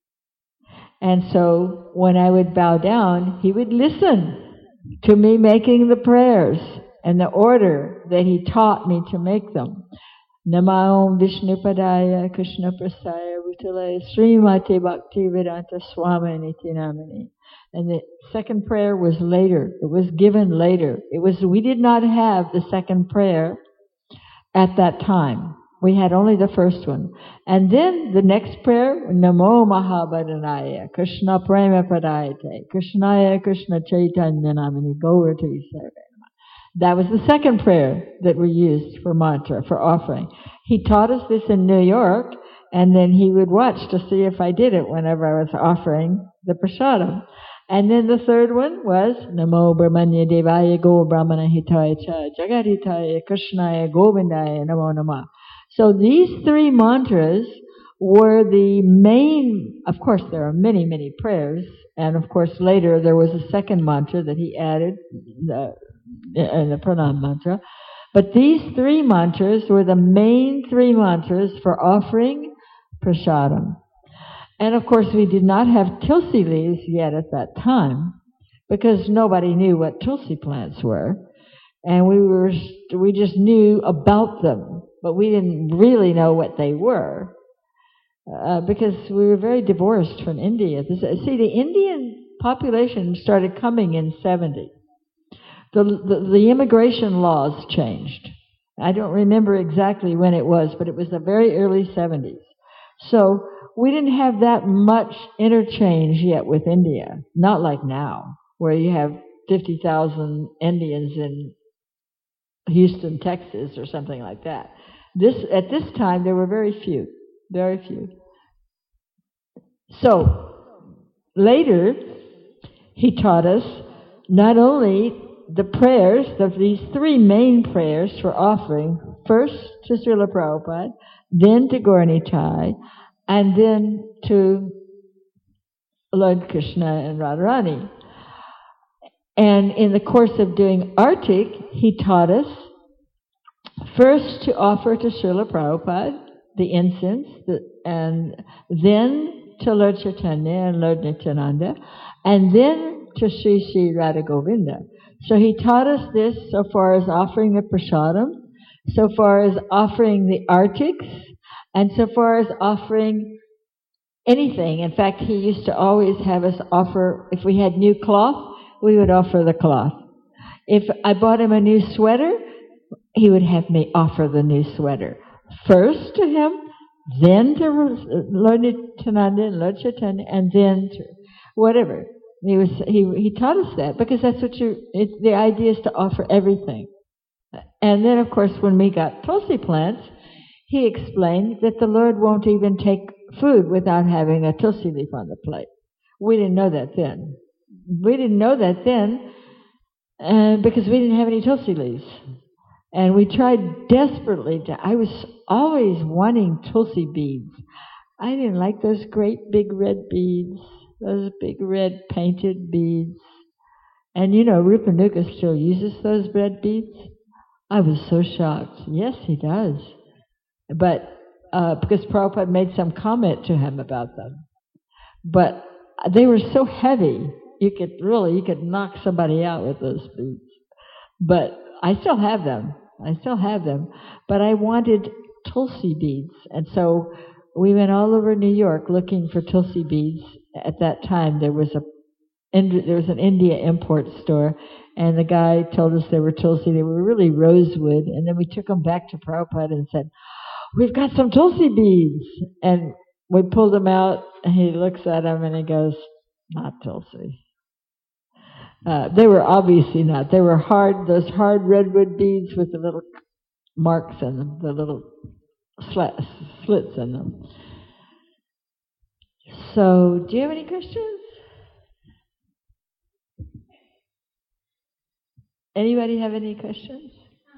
S1: And so when I would bow down, he would listen to me making the prayers and the order that he taught me to make them. Namo Vishnupadaya Krishna Prasaya Bhutale Srimati Bhakti Vedanta Swami Niti Namani. And the second prayer was later. It was given later. It was, we did not have the second prayer at that time. We had only the first one. And then the next prayer, Namo Mahabhadanaya, Krishna Prema Padayate, Krishnaya Krishna Chaitanya Namani, Gaura Sarva. That was the second prayer that we used for mantra, for offering. He taught us this in New York, and then he would watch to see if I did it whenever I was offering the prasadam. And then the third one was Namo Brahmanya Devaya Go Brahmana Hitaya Cha Jagat Hitaya Krishnaya Govindaya Namo Namah. So these three mantras were the main, of course there are many, many prayers, and of course later there was a second mantra that he added, the, the pranam mantra. But these three mantras were the main three mantras for offering prasadam. And of course we did not have tulsi leaves yet at that time, because nobody knew what tulsi plants were. And we were, we just knew about them, but we didn't really know what they were. uh, because we were very divorced from India. This, see, the Indian population started coming in seventy. The, the, the immigration laws changed. I don't remember exactly when it was, but it was the very early seventies. So we didn't have that much interchange yet with India, not like now, where you have fifty thousand Indians in Houston, Texas, or something like that. This, at this time, there were very few, very few. So later, he taught us not only the prayers, of these three main prayers for offering, first to Srila Prabhupada, then to Gaura Nitai, and then to Lord Krishna and Radharani. And in the course of doing Artik, he taught us first to offer to Srila Prabhupada the incense, the, and then to Lord Chaitanya and Lord Nityananda, and then to Sri Sri Radha Govinda. So he taught us this so far as offering the prasadam, so far as offering the artiks, and so far as offering anything. In fact, he used to always have us offer, if we had new cloth, we would offer the cloth. If I bought him a new sweater, he would have me offer the new sweater. First to him, then to Lord Nityananda and Lord Chaitanya, and then to whatever. He was he he taught us that because that's what you. It, the idea is to offer everything. And then, of course, when we got tulsi plants, he explained that the Lord won't even take food without having a tulsi leaf on the plate. We didn't know that then. We didn't know that then uh, because we didn't have any tulsi leaves. And we tried desperately to, I was always wanting tulsi beads. I didn't like those great big red beads, those big red painted beads. And you know, Rupanuga still uses those red beads. I was so shocked. Yes, he does. But, uh, because Prabhupada made some comment to him about them. But they were so heavy, you could really, you could knock somebody out with those beads. But I still have them. I still have them. But I wanted tulsi beads. And so we went all over New York looking for tulsi beads. At that time, there was a there was an India import store, and the guy told us they were tulsi. They were really rosewood. And then we took them back to Prabhupada and said, "We've got some tulsi beads." And we pulled them out, and he looks at them and he goes, "Not tulsi." Uh, they were obviously not. They were hard, those hard redwood beads with the little marks in them, the little slats, slits in them. So, do you have any questions? Anybody have any questions?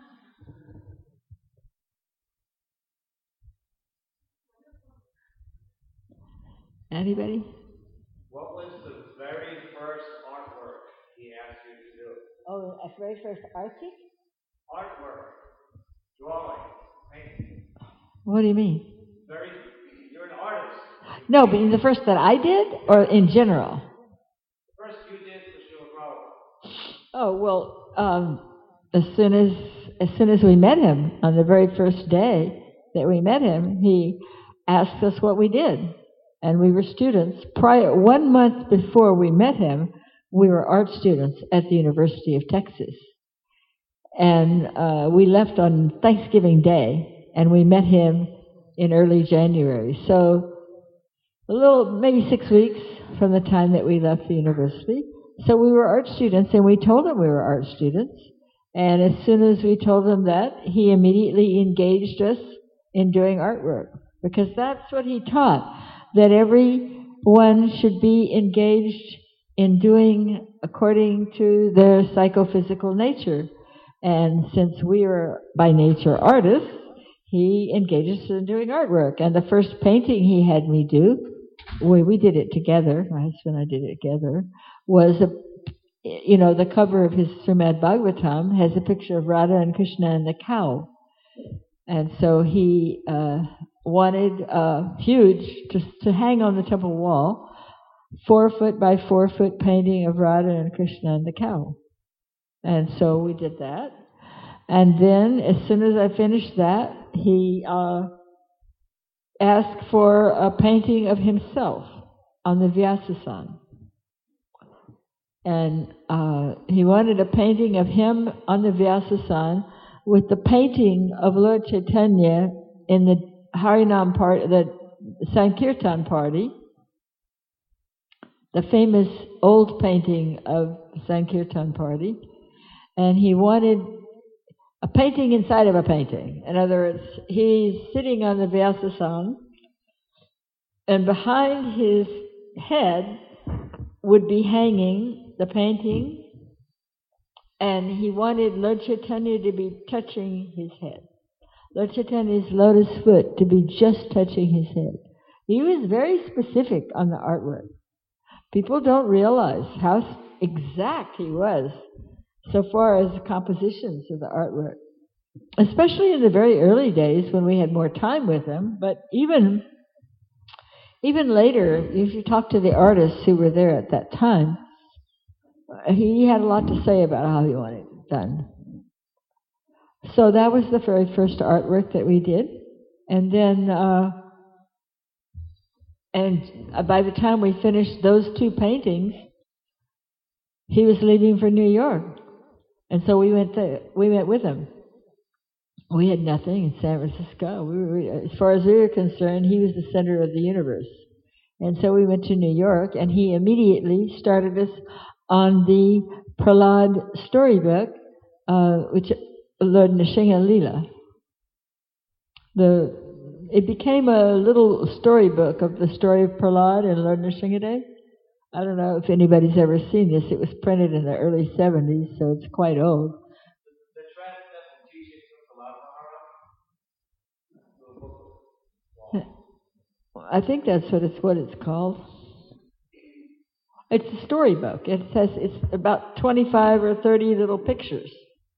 S1: Anybody?
S2: What was the very first artwork he asked you to do?
S1: Oh, a very first artwork?
S2: Artwork, drawing, painting.
S1: What do you mean?
S2: Very, you're an artist.
S1: No, but in the first that I did, or in general?
S2: The first you did for Srila Prabhupada.
S1: Oh well, um, as soon as as soon as we met him on the very first day that we met him, he asked us what we did, and we were students. Prior one month before we met him, we were art students at the University of Texas, and uh, we left on Thanksgiving Day, and we met him in early January. So a little, maybe six weeks from the time that we left the university. So we were art students, and we told him we were art students. And as soon as we told him that, he immediately engaged us in doing artwork, because that's what he taught, that everyone should be engaged in doing according to their psychophysical nature. And since we were by nature artists, he engaged us in doing artwork. And the first painting he had me do, we, we did it together, my husband and I did it together, was a, you know, the cover of his Srimad Bhagavatam has a picture of Radha and Krishna and the cow. And so he uh, wanted uh, huge to, to hang on the temple wall, four foot by four foot painting of Radha and Krishna and the cow. And so we did that. And then as soon as I finished that, he uh, asked for a painting of himself on the Vyasasan. And uh, he wanted a painting of him on the Vyasasan with the painting of Lord Chaitanya in the Harinam part, the Sankirtan party, the famous old painting of Sankirtan party. And he wanted a painting inside of a painting. In other words, he's sitting on the Vyasasan, and behind his head would be hanging the painting, and he wanted Lord Chaitanya to be touching his head. Lord Chaitanya's lotus foot to be just touching his head. He was very specific on the artwork. People don't realize how exact he was so far as the compositions of the artwork, especially in the very early days when we had more time with him. But even even later, if you talk to the artists who were there at that time, he had a lot to say about how he wanted it done. So that was the very first artwork that we did. And then, uh, and by the time we finished those two paintings, he was leaving for New York. And so we went to, we went with him. We had nothing in San Francisco. We were, as far as we were concerned, he was the center of the universe. And so we went to New York, and he immediately started us on the Prahlad storybook, uh, which Lord Nrsimha Lila. The it became a little storybook of the story of Prahlad and Lord Nrsimhadev. I don't know if anybody's ever seen this. It was printed in the early seventies, so it's quite old.
S2: The transcendental teachings of Prahlad Maharaj.
S1: I think that's what it's what it's called. It's a storybook. It says it's about twenty-five or thirty little pictures.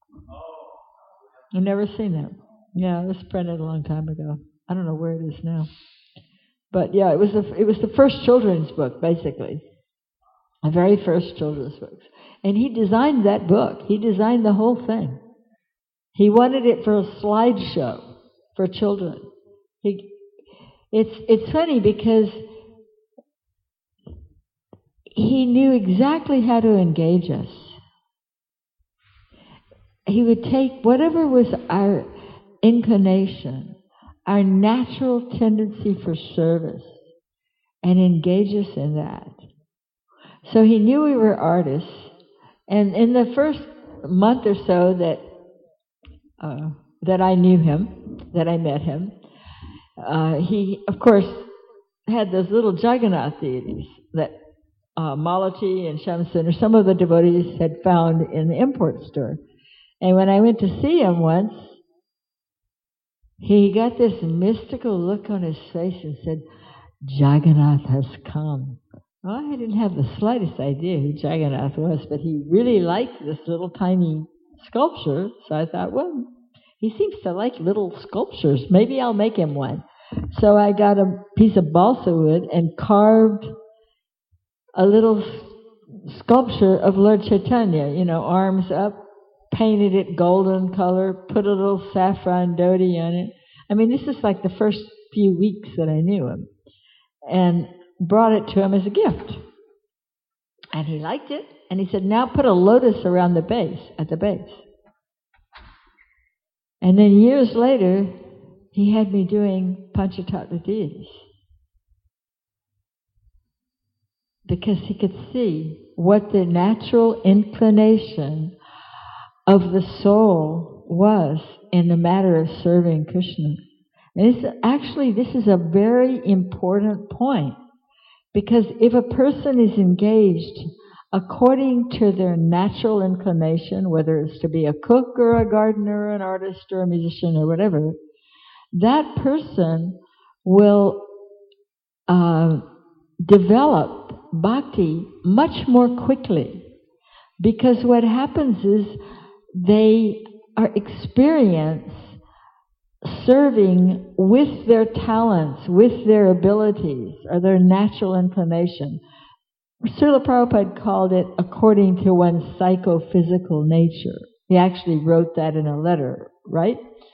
S1: I've never seen that. Yeah, it was printed a long time ago. I don't know where it is now. But yeah, it was a, it was the first children's book, basically. The very first children's books. And he designed that book. He designed the whole thing. He wanted it for a slideshow for children. He, it's it's funny because he knew exactly how to engage us. He would take whatever was our inclination, our natural tendency for service, and engage us in that. So he knew we were artists, and in the first month or so that uh, that I knew him, that I met him, uh, he, of course, had those little Jagannath deities that uh, Malati and Shamsun, or some of the devotees, had found in the import store. And when I went to see him once, he got this mystical look on his face and said, "Jagannath has come." Well, I didn't have the slightest idea who Jagannath was, but he really liked this little tiny sculpture. So I thought, well, he seems to like little sculptures. Maybe I'll make him one. So I got a piece of balsa wood and carved a little sculpture of Lord Chaitanya, you know, arms up, painted it golden color, put a little saffron dhoti on it. I mean, this is like the first few weeks that I knew him. And brought it to him as a gift. And he liked it. And he said, now put a lotus around the base, at the base. And then years later, he had me doing Panchatattva deities. Because he could see what the natural inclination of the soul was in the matter of serving Krishna. And this, actually, this is a very important point. Because if a person is engaged according to their natural inclination, whether it's to be a cook or a gardener or an artist or a musician or whatever, that person will uh, develop bhakti much more quickly. Because what happens is they are experience serving with their talents, with their abilities, or their natural inclination. Srila Prabhupada called it according to one's psychophysical nature. He actually wrote that in a letter, right?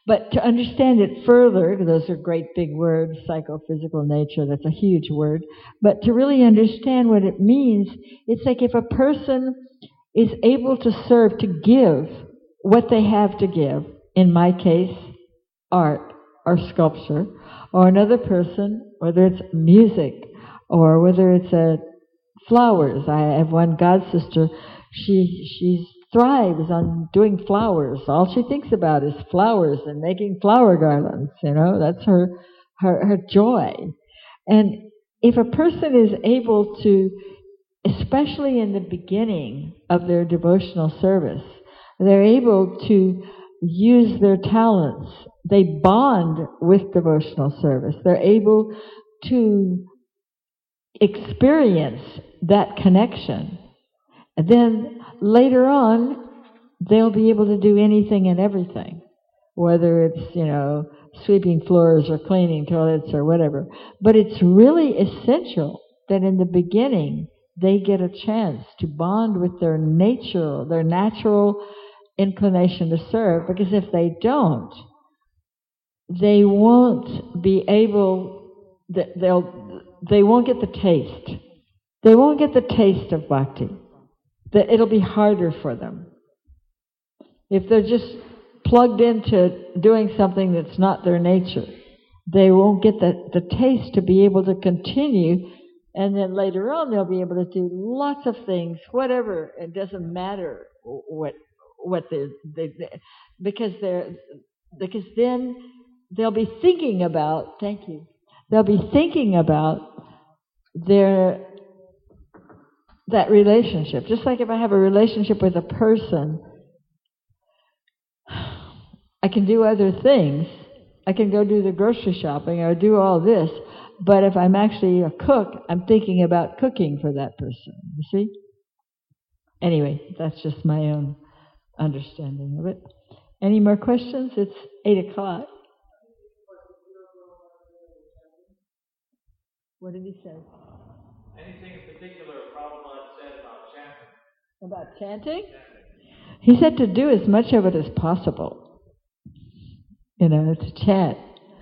S1: But to understand it further, those are great big words, psychophysical nature, that's a huge word. But to really understand what it means, it's like if a person is able to serve, to give what they have to give, in my case, art or sculpture, or another person, whether it's music, or whether it's a flowers. I have one god sister, she she thrives on doing flowers. All she thinks about is flowers and making flower garlands, you know, that's her her, her joy. And if a person is able to, especially in the beginning of their devotional service, they're able to use their talents. They bond with devotional service. They're able to experience that connection. And then later on, they'll be able to do anything and everything, whether it's, you know, sweeping floors or cleaning toilets or whatever. But it's really essential that in the beginning, they get a chance to bond with their nature, their natural inclination to serve, because if they don't, they won't be able, they'll, they won't get the taste. They won't get the taste of bhakti. That it'll be harder for them. If they're just plugged into doing something that's not their nature, they won't get the, the taste to be able to continue, and then later on they'll be able to do lots of things, whatever. It doesn't matter what what they, they, they because they're because then they'll be thinking about. Thank you. They'll be thinking about their that relationship. Just like if I have a relationship with a person, I can do other things. I can go do the grocery shopping or do all this, but if I'm actually a cook, I'm thinking about cooking for that person, you see? Anyway, that's just my own understanding of it. Any more questions? It's eight o'clock. What did he say?
S2: Anything in particular Prabhupada said about chanting?
S1: About chanting? He said to do as much of it as possible. You know, to chant.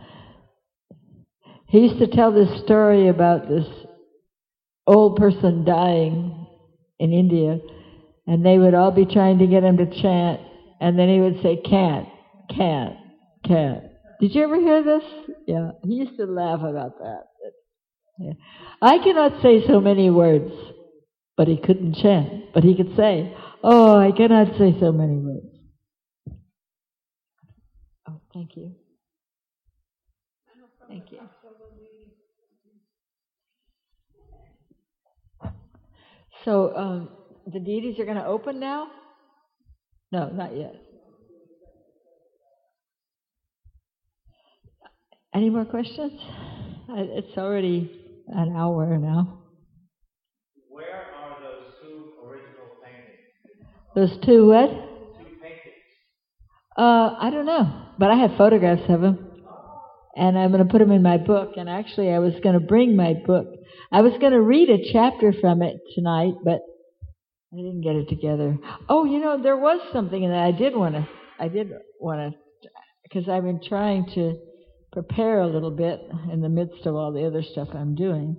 S1: He used to tell this story about this old person dying in India, and they would all be trying to get him to chant, and then he would say, can't, can't, can't. Did you ever hear this? Yeah, he used to laugh about that. Yeah. I cannot say so many words, but he couldn't chant. But he could say, oh, I cannot say so many words. Oh, thank you. Thank you. So, um, the deities are going to open now? No, not yet. Any more questions? It's already an hour now.
S2: Where are those two original paintings?
S1: Those two what?
S2: Two paintings.
S1: Uh, I don't know, but I have photographs of them. And I'm going to put them in my book. And actually, I was going to bring my book. I was going to read a chapter from it tonight, but I didn't get it together. Oh, you know, there was something that I did want to, I did want to, because I've been trying to prepare a little bit in the midst of all the other stuff I'm doing.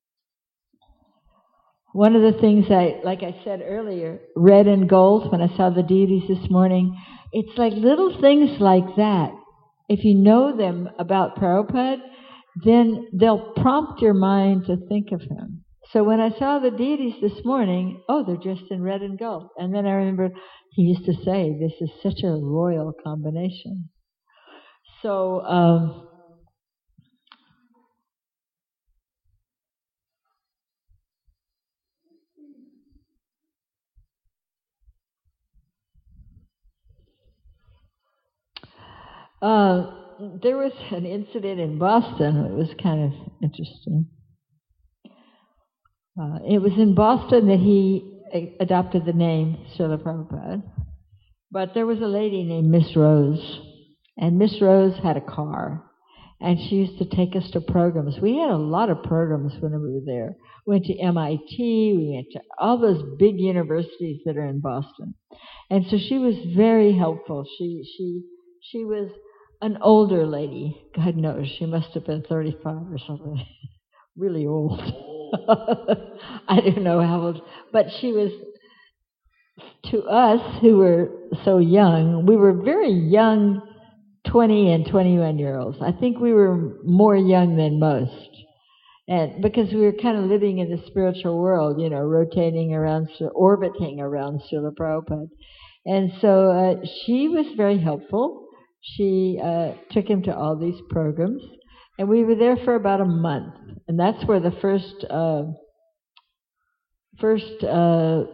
S1: One of the things I, like I said earlier, red and gold, when I saw the deities this morning, it's like little things like that. If you know them about Prabhupada, then they'll prompt your mind to think of him. So when I saw the deities this morning, oh, they're dressed in red and gold. And then I remembered he used to say, this is such a royal combination. So, um, uh, there was an incident in Boston. It was kind of interesting. Uh, it was in Boston that he a- adopted the name Srila Prabhupada. But there was a lady named Miss Rose. And Miss Rose had a car, and she used to take us to programs. We had a lot of programs when we were there. We went to M I T, we went to all those big universities that are in Boston. And so she was very helpful. She she she was an older lady. God knows, she must have been thirty-five or something. Really old. I don't know how old, but she was, to us who were so young, we were very young, twenty and twenty-one year olds. I think we were more young than most. And because we were kind of living in the spiritual world, you know, rotating around, orbiting around Srila Prabhupada. And so uh, she was very helpful. She uh, took him to all these programs. And we were there for about a month. And that's where the first, uh, first uh,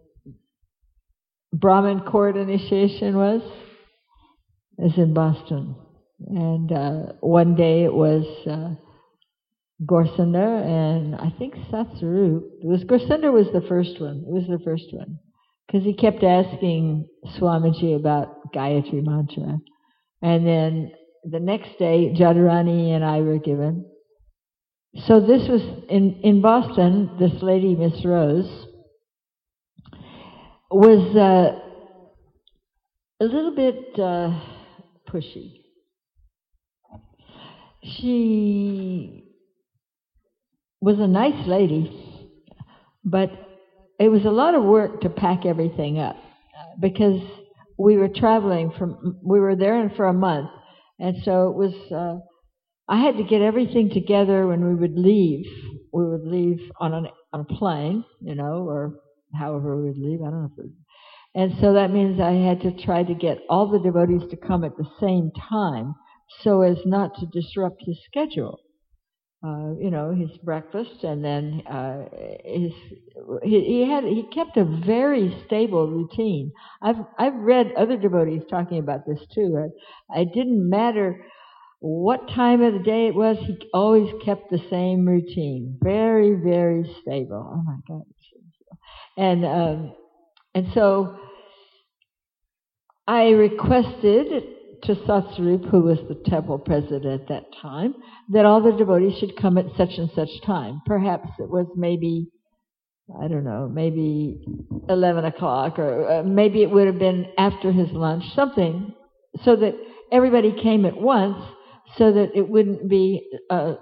S1: Brahmin court initiation was. It was in Boston. And uh, one day it was uh, Gaurasundar and I think Satsarup. It was Gaurasundar was the first one. It was the first one. Because he kept asking Swamiji about Gayatri Mantra. And then the next day, Jadurani and I were given. So this was, in, in Boston, this lady, Miss Rose, was uh, a little bit uh, pushy. She was a nice lady, but it was a lot of work to pack everything up because we were traveling from, we were there for a month, and so it was, uh, I had to get everything together when we would leave. We would leave on, an, on a plane, you know, or however we would leave, I don't know if it was. And so that means I had to try to get all the devotees to come at the same time so as not to disrupt his schedule. Uh, you know, his breakfast, and then uh, his he, he had he kept a very stable routine. I've I've read other devotees talking about this too. It, it didn't matter what time of the day it was; he always kept the same routine. Very very stable. Oh my God! And um, and so I requested to Satsarup, who was the temple president at that time, that all the devotees should come at such and such time. Perhaps it was maybe, I don't know, maybe eleven o'clock, or uh, maybe it would have been after his lunch, something, so that everybody came at once, so that it wouldn't be, uh,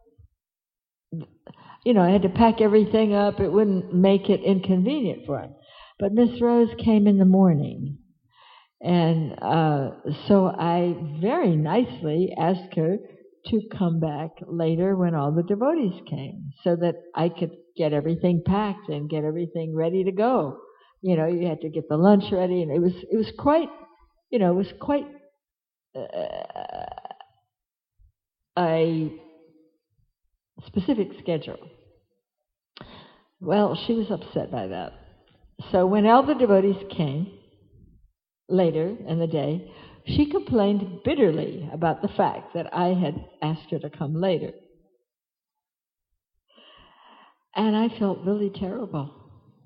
S1: you know, I had to pack everything up, it wouldn't make it inconvenient for him. But Miss Rose came in the morning. And uh, so I very nicely asked her to come back later when all the devotees came, so that I could get everything packed and get everything ready to go. You know, you had to get the lunch ready, and it was it was quite, you know, it was quite uh, a specific schedule. Well, she was upset by that. So when all the devotees came, later in the day, she complained bitterly about the fact that I had asked her to come later. And I felt really terrible.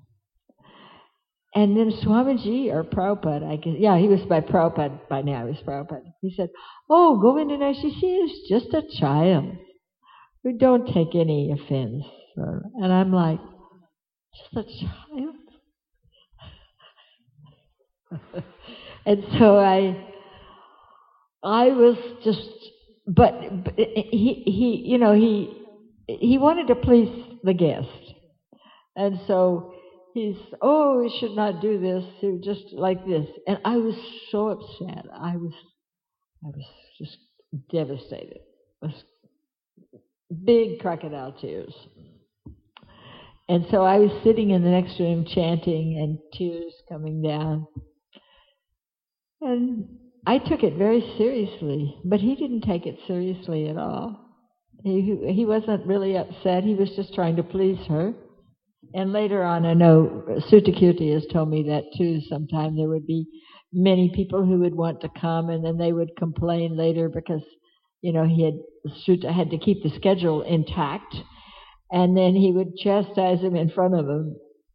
S1: And then Swamiji, or Prabhupada, I guess, yeah, he was by Prabhupada by now, he was Prabhupada. He said, oh, Govindanashi, she is just a child. We don't take any offense. And I'm like, just a child? And so I, I was just, but, but he, he, you know, he, he wanted to please the guest, and so he's, oh, we should not do this, just like this, and I was so upset. I was, I was just devastated. It was big crocodile tears. And so I was sitting in the next room chanting, and tears coming down. And I took it very seriously, but he didn't take it seriously at all. He he wasn't really upset. He was just trying to please her. And later on, I know Sutta has told me that too. Sometime there would be many people who would want to come, and then they would complain later because, you know, he had Sutta had to keep the schedule intact, and then he would chastise him in front of them.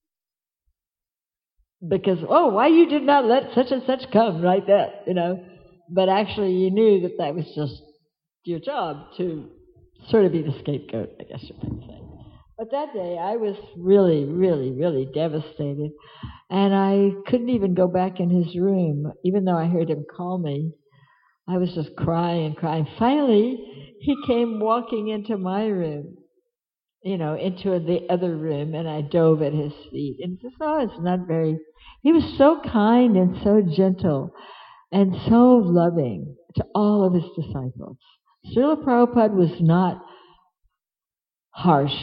S1: Because, oh, why you did not let such and such come, like that, you know. But actually you knew that that was just your job to sort of be the scapegoat, I guess you might say. But that day I was really, really, really devastated. And I couldn't even go back in his room, even though I heard him call me. I was just crying and crying. Finally, he came walking into my room, you know, into the other room, and I dove at his feet. And just, oh, it's not very, he was so kind and so gentle and so loving to all of his disciples. Srila Prabhupada was not harsh.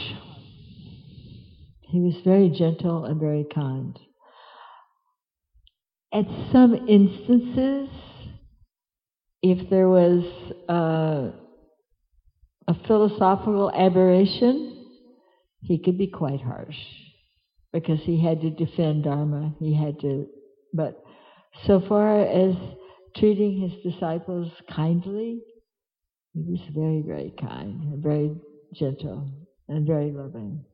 S1: He was very gentle and very kind. At some instances, if there was uh, a philosophical aberration, he could be quite harsh because he had to defend Dharma. He had to, but so far as treating his disciples kindly, he was very, very kind and very gentle and very loving.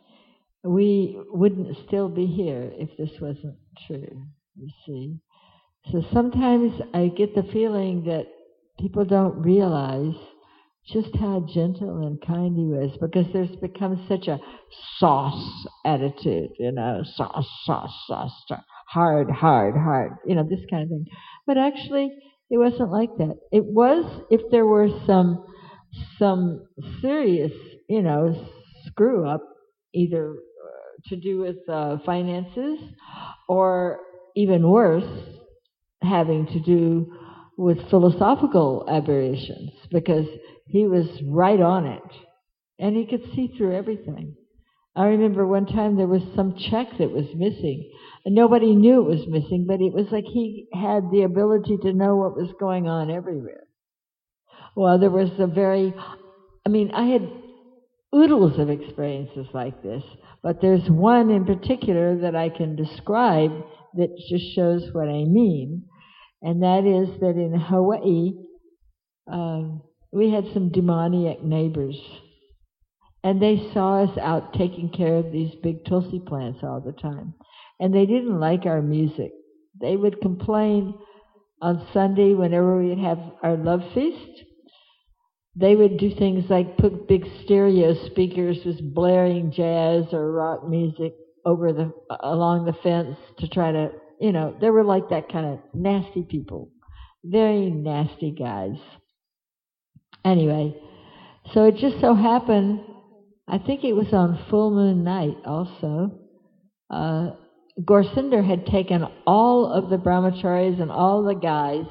S1: We wouldn't still be here if this wasn't true, you see. So sometimes I get the feeling that people don't realize just how gentle and kind he was, because there's become such a sauce attitude, you know, sauce, sauce, sauce, hard, hard, hard, you know, this kind of thing. But actually, it wasn't like that. It was if there were some some serious, you know, screw up, either uh, to do with uh, finances, or even worse, having to do with philosophical aberrations, because he was right on it, and he could see through everything. I remember one time there was some check that was missing, and nobody knew it was missing, but it was like he had the ability to know what was going on everywhere. Well, there was a very, I mean, I had oodles of experiences like this, but there's one in particular that I can describe that just shows what I mean, and that is that in Hawaii, um, we had some demoniac neighbors, and they saw us out taking care of these big tulsi plants all the time, and they didn't like our music. They would complain on Sunday whenever we'd have our love feast. They would do things like put big stereo speakers with blaring jazz or rock music over the along the fence to try to, you know, they were like that kind of nasty people, very nasty guys. Anyway, so it just so happened, I think it was on full moon night also, uh, Gaurasinder had taken all of the brahmacharis and all the guys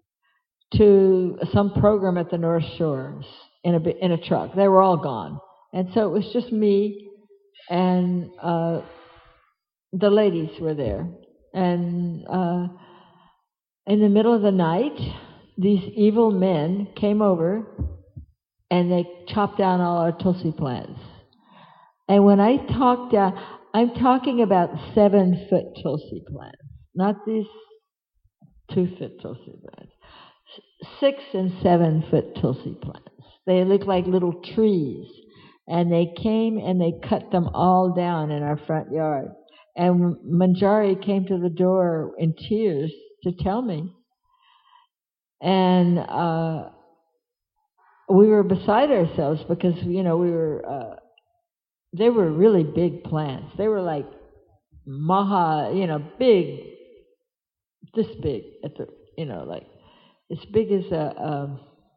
S1: to some program at the North Shore in a, in a truck. They were all gone. And so it was just me and uh, the ladies were there. And uh, in the middle of the night, these evil men came over and they chopped down all our tulsi plants. And when I talk down, I'm talking about seven-foot tulsi plants, not these two-foot tulsi plants. Six and seven-foot tulsi plants. They look like little trees. And they came and they cut them all down in our front yard. And Manjari came to the door in tears to tell me. And uh, we were beside ourselves because, you know, we were, uh, they were really big plants. They were like maha, you know, big, this big, at the, you know, like as big as a, a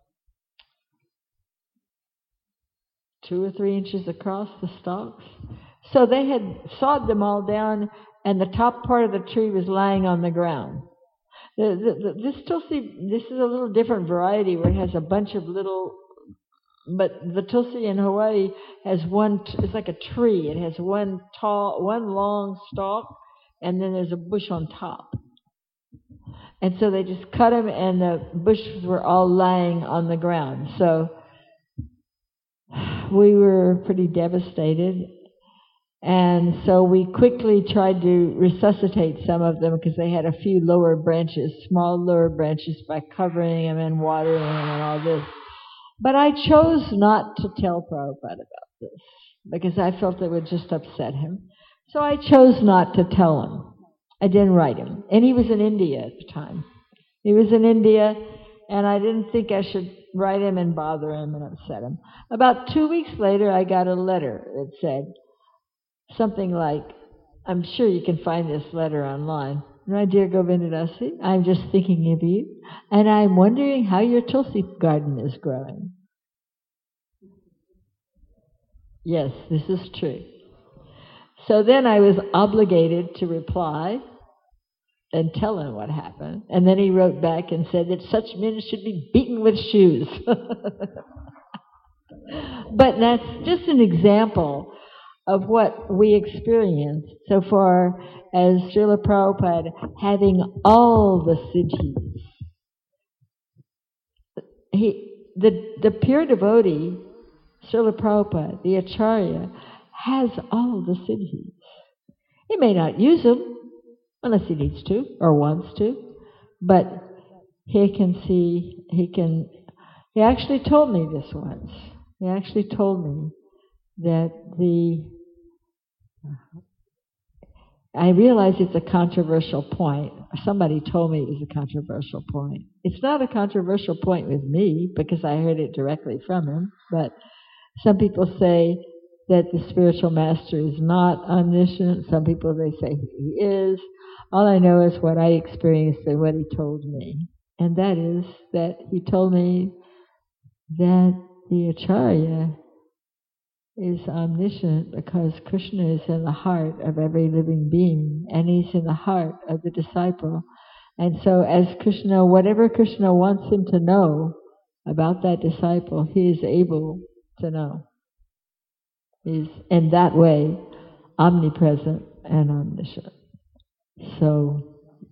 S1: two or three inches across the stalks. So they had sawed them all down, and the top part of the tree was lying on the ground. The, the, the, this tulsi, this is a little different variety where it has a bunch of little, but the tulsi in Hawaii has one, it's like a tree. It has one tall, one long stalk, and then there's a bush on top. And so they just cut them, and the bushes were all lying on the ground. So we were pretty devastated. And so we quickly tried to resuscitate some of them because they had a few lower branches, small lower branches, by covering them and watering them and all this. But I chose not to tell Prabhupada about this because I felt it would just upset him. So I chose not to tell him. I didn't write him. And he was in India at the time. He was in India, and I didn't think I should write him and bother him and upset him. About two weeks later, I got a letter that said something like, I'm sure you can find this letter online. My dear Govindadasi, I'm just thinking of you, and I'm wondering how your Tulsi garden is growing. Yes, this is true. So then I was obligated to reply and tell him what happened. And then he wrote back and said that such men should be beaten with shoes. But that's just an example of what we experienced so far as Srila Prabhupada having all the siddhis. He, the, the pure devotee, Srila Prabhupada, the Acharya, has all the siddhis. He may not use them unless he needs to or wants to, but he can see, he can, he actually told me this once. He actually told me that the, I realize it's a controversial point. Somebody told me it was a controversial point. It's not a controversial point with me because I heard it directly from him, but some people say that the spiritual master is not omniscient. Some people, they say he is. All I know is what I experienced and what he told me. And that is that he told me that the Acharya is omniscient because Krishna is in the heart of every living being, and he's in the heart of the disciple. And so as Krishna, whatever Krishna wants him to know about that disciple, he is able to know. He's in that way omnipresent and omniscient. So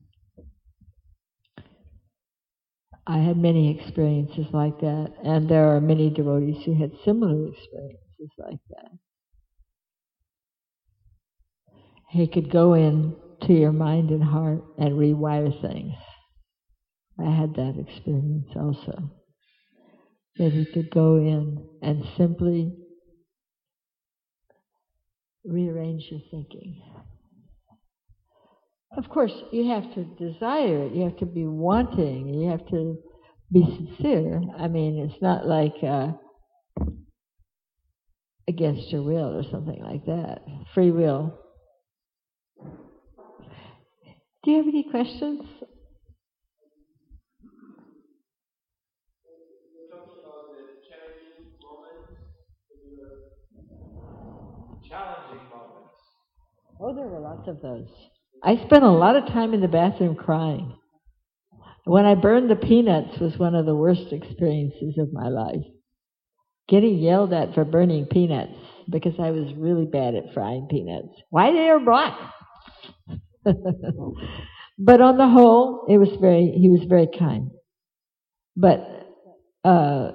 S1: I had many experiences like that, and there are many devotees who had similar experiences like that. He could go in to your mind and heart and rewire things. I had that experience also. That he could go in and simply rearrange your thinking. Of course, you have to desire it. You have to be wanting. You have to be sincere. I mean, it's not like uh, against your will or something like that. Free will. Do you have any questions?
S2: Challenging moments.
S1: Oh, there were lots of those. I spent a lot of time in the bathroom crying. When I burned the peanuts was one of the worst experiences of my life. Getting yelled at for burning peanuts because I was really bad at frying peanuts. Why they are black? But on the whole, it was very. He was very kind. But uh,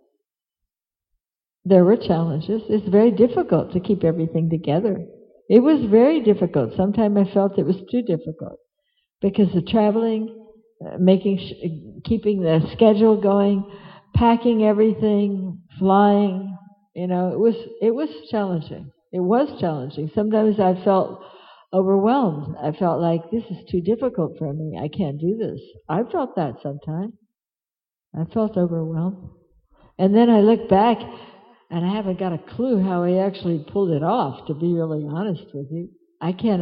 S1: there were challenges. It's very difficult to keep everything together. It was very difficult. Sometimes I felt it was too difficult because the traveling, uh, making, sh- keeping the schedule going, packing everything, flying. You know, it was it was challenging. It was challenging. Sometimes I felt overwhelmed. I felt like this is too difficult for me. I can't do this. I felt that sometimes. I felt overwhelmed. And then I look back and I haven't got a clue how I actually pulled it off, to be really honest with you. I can't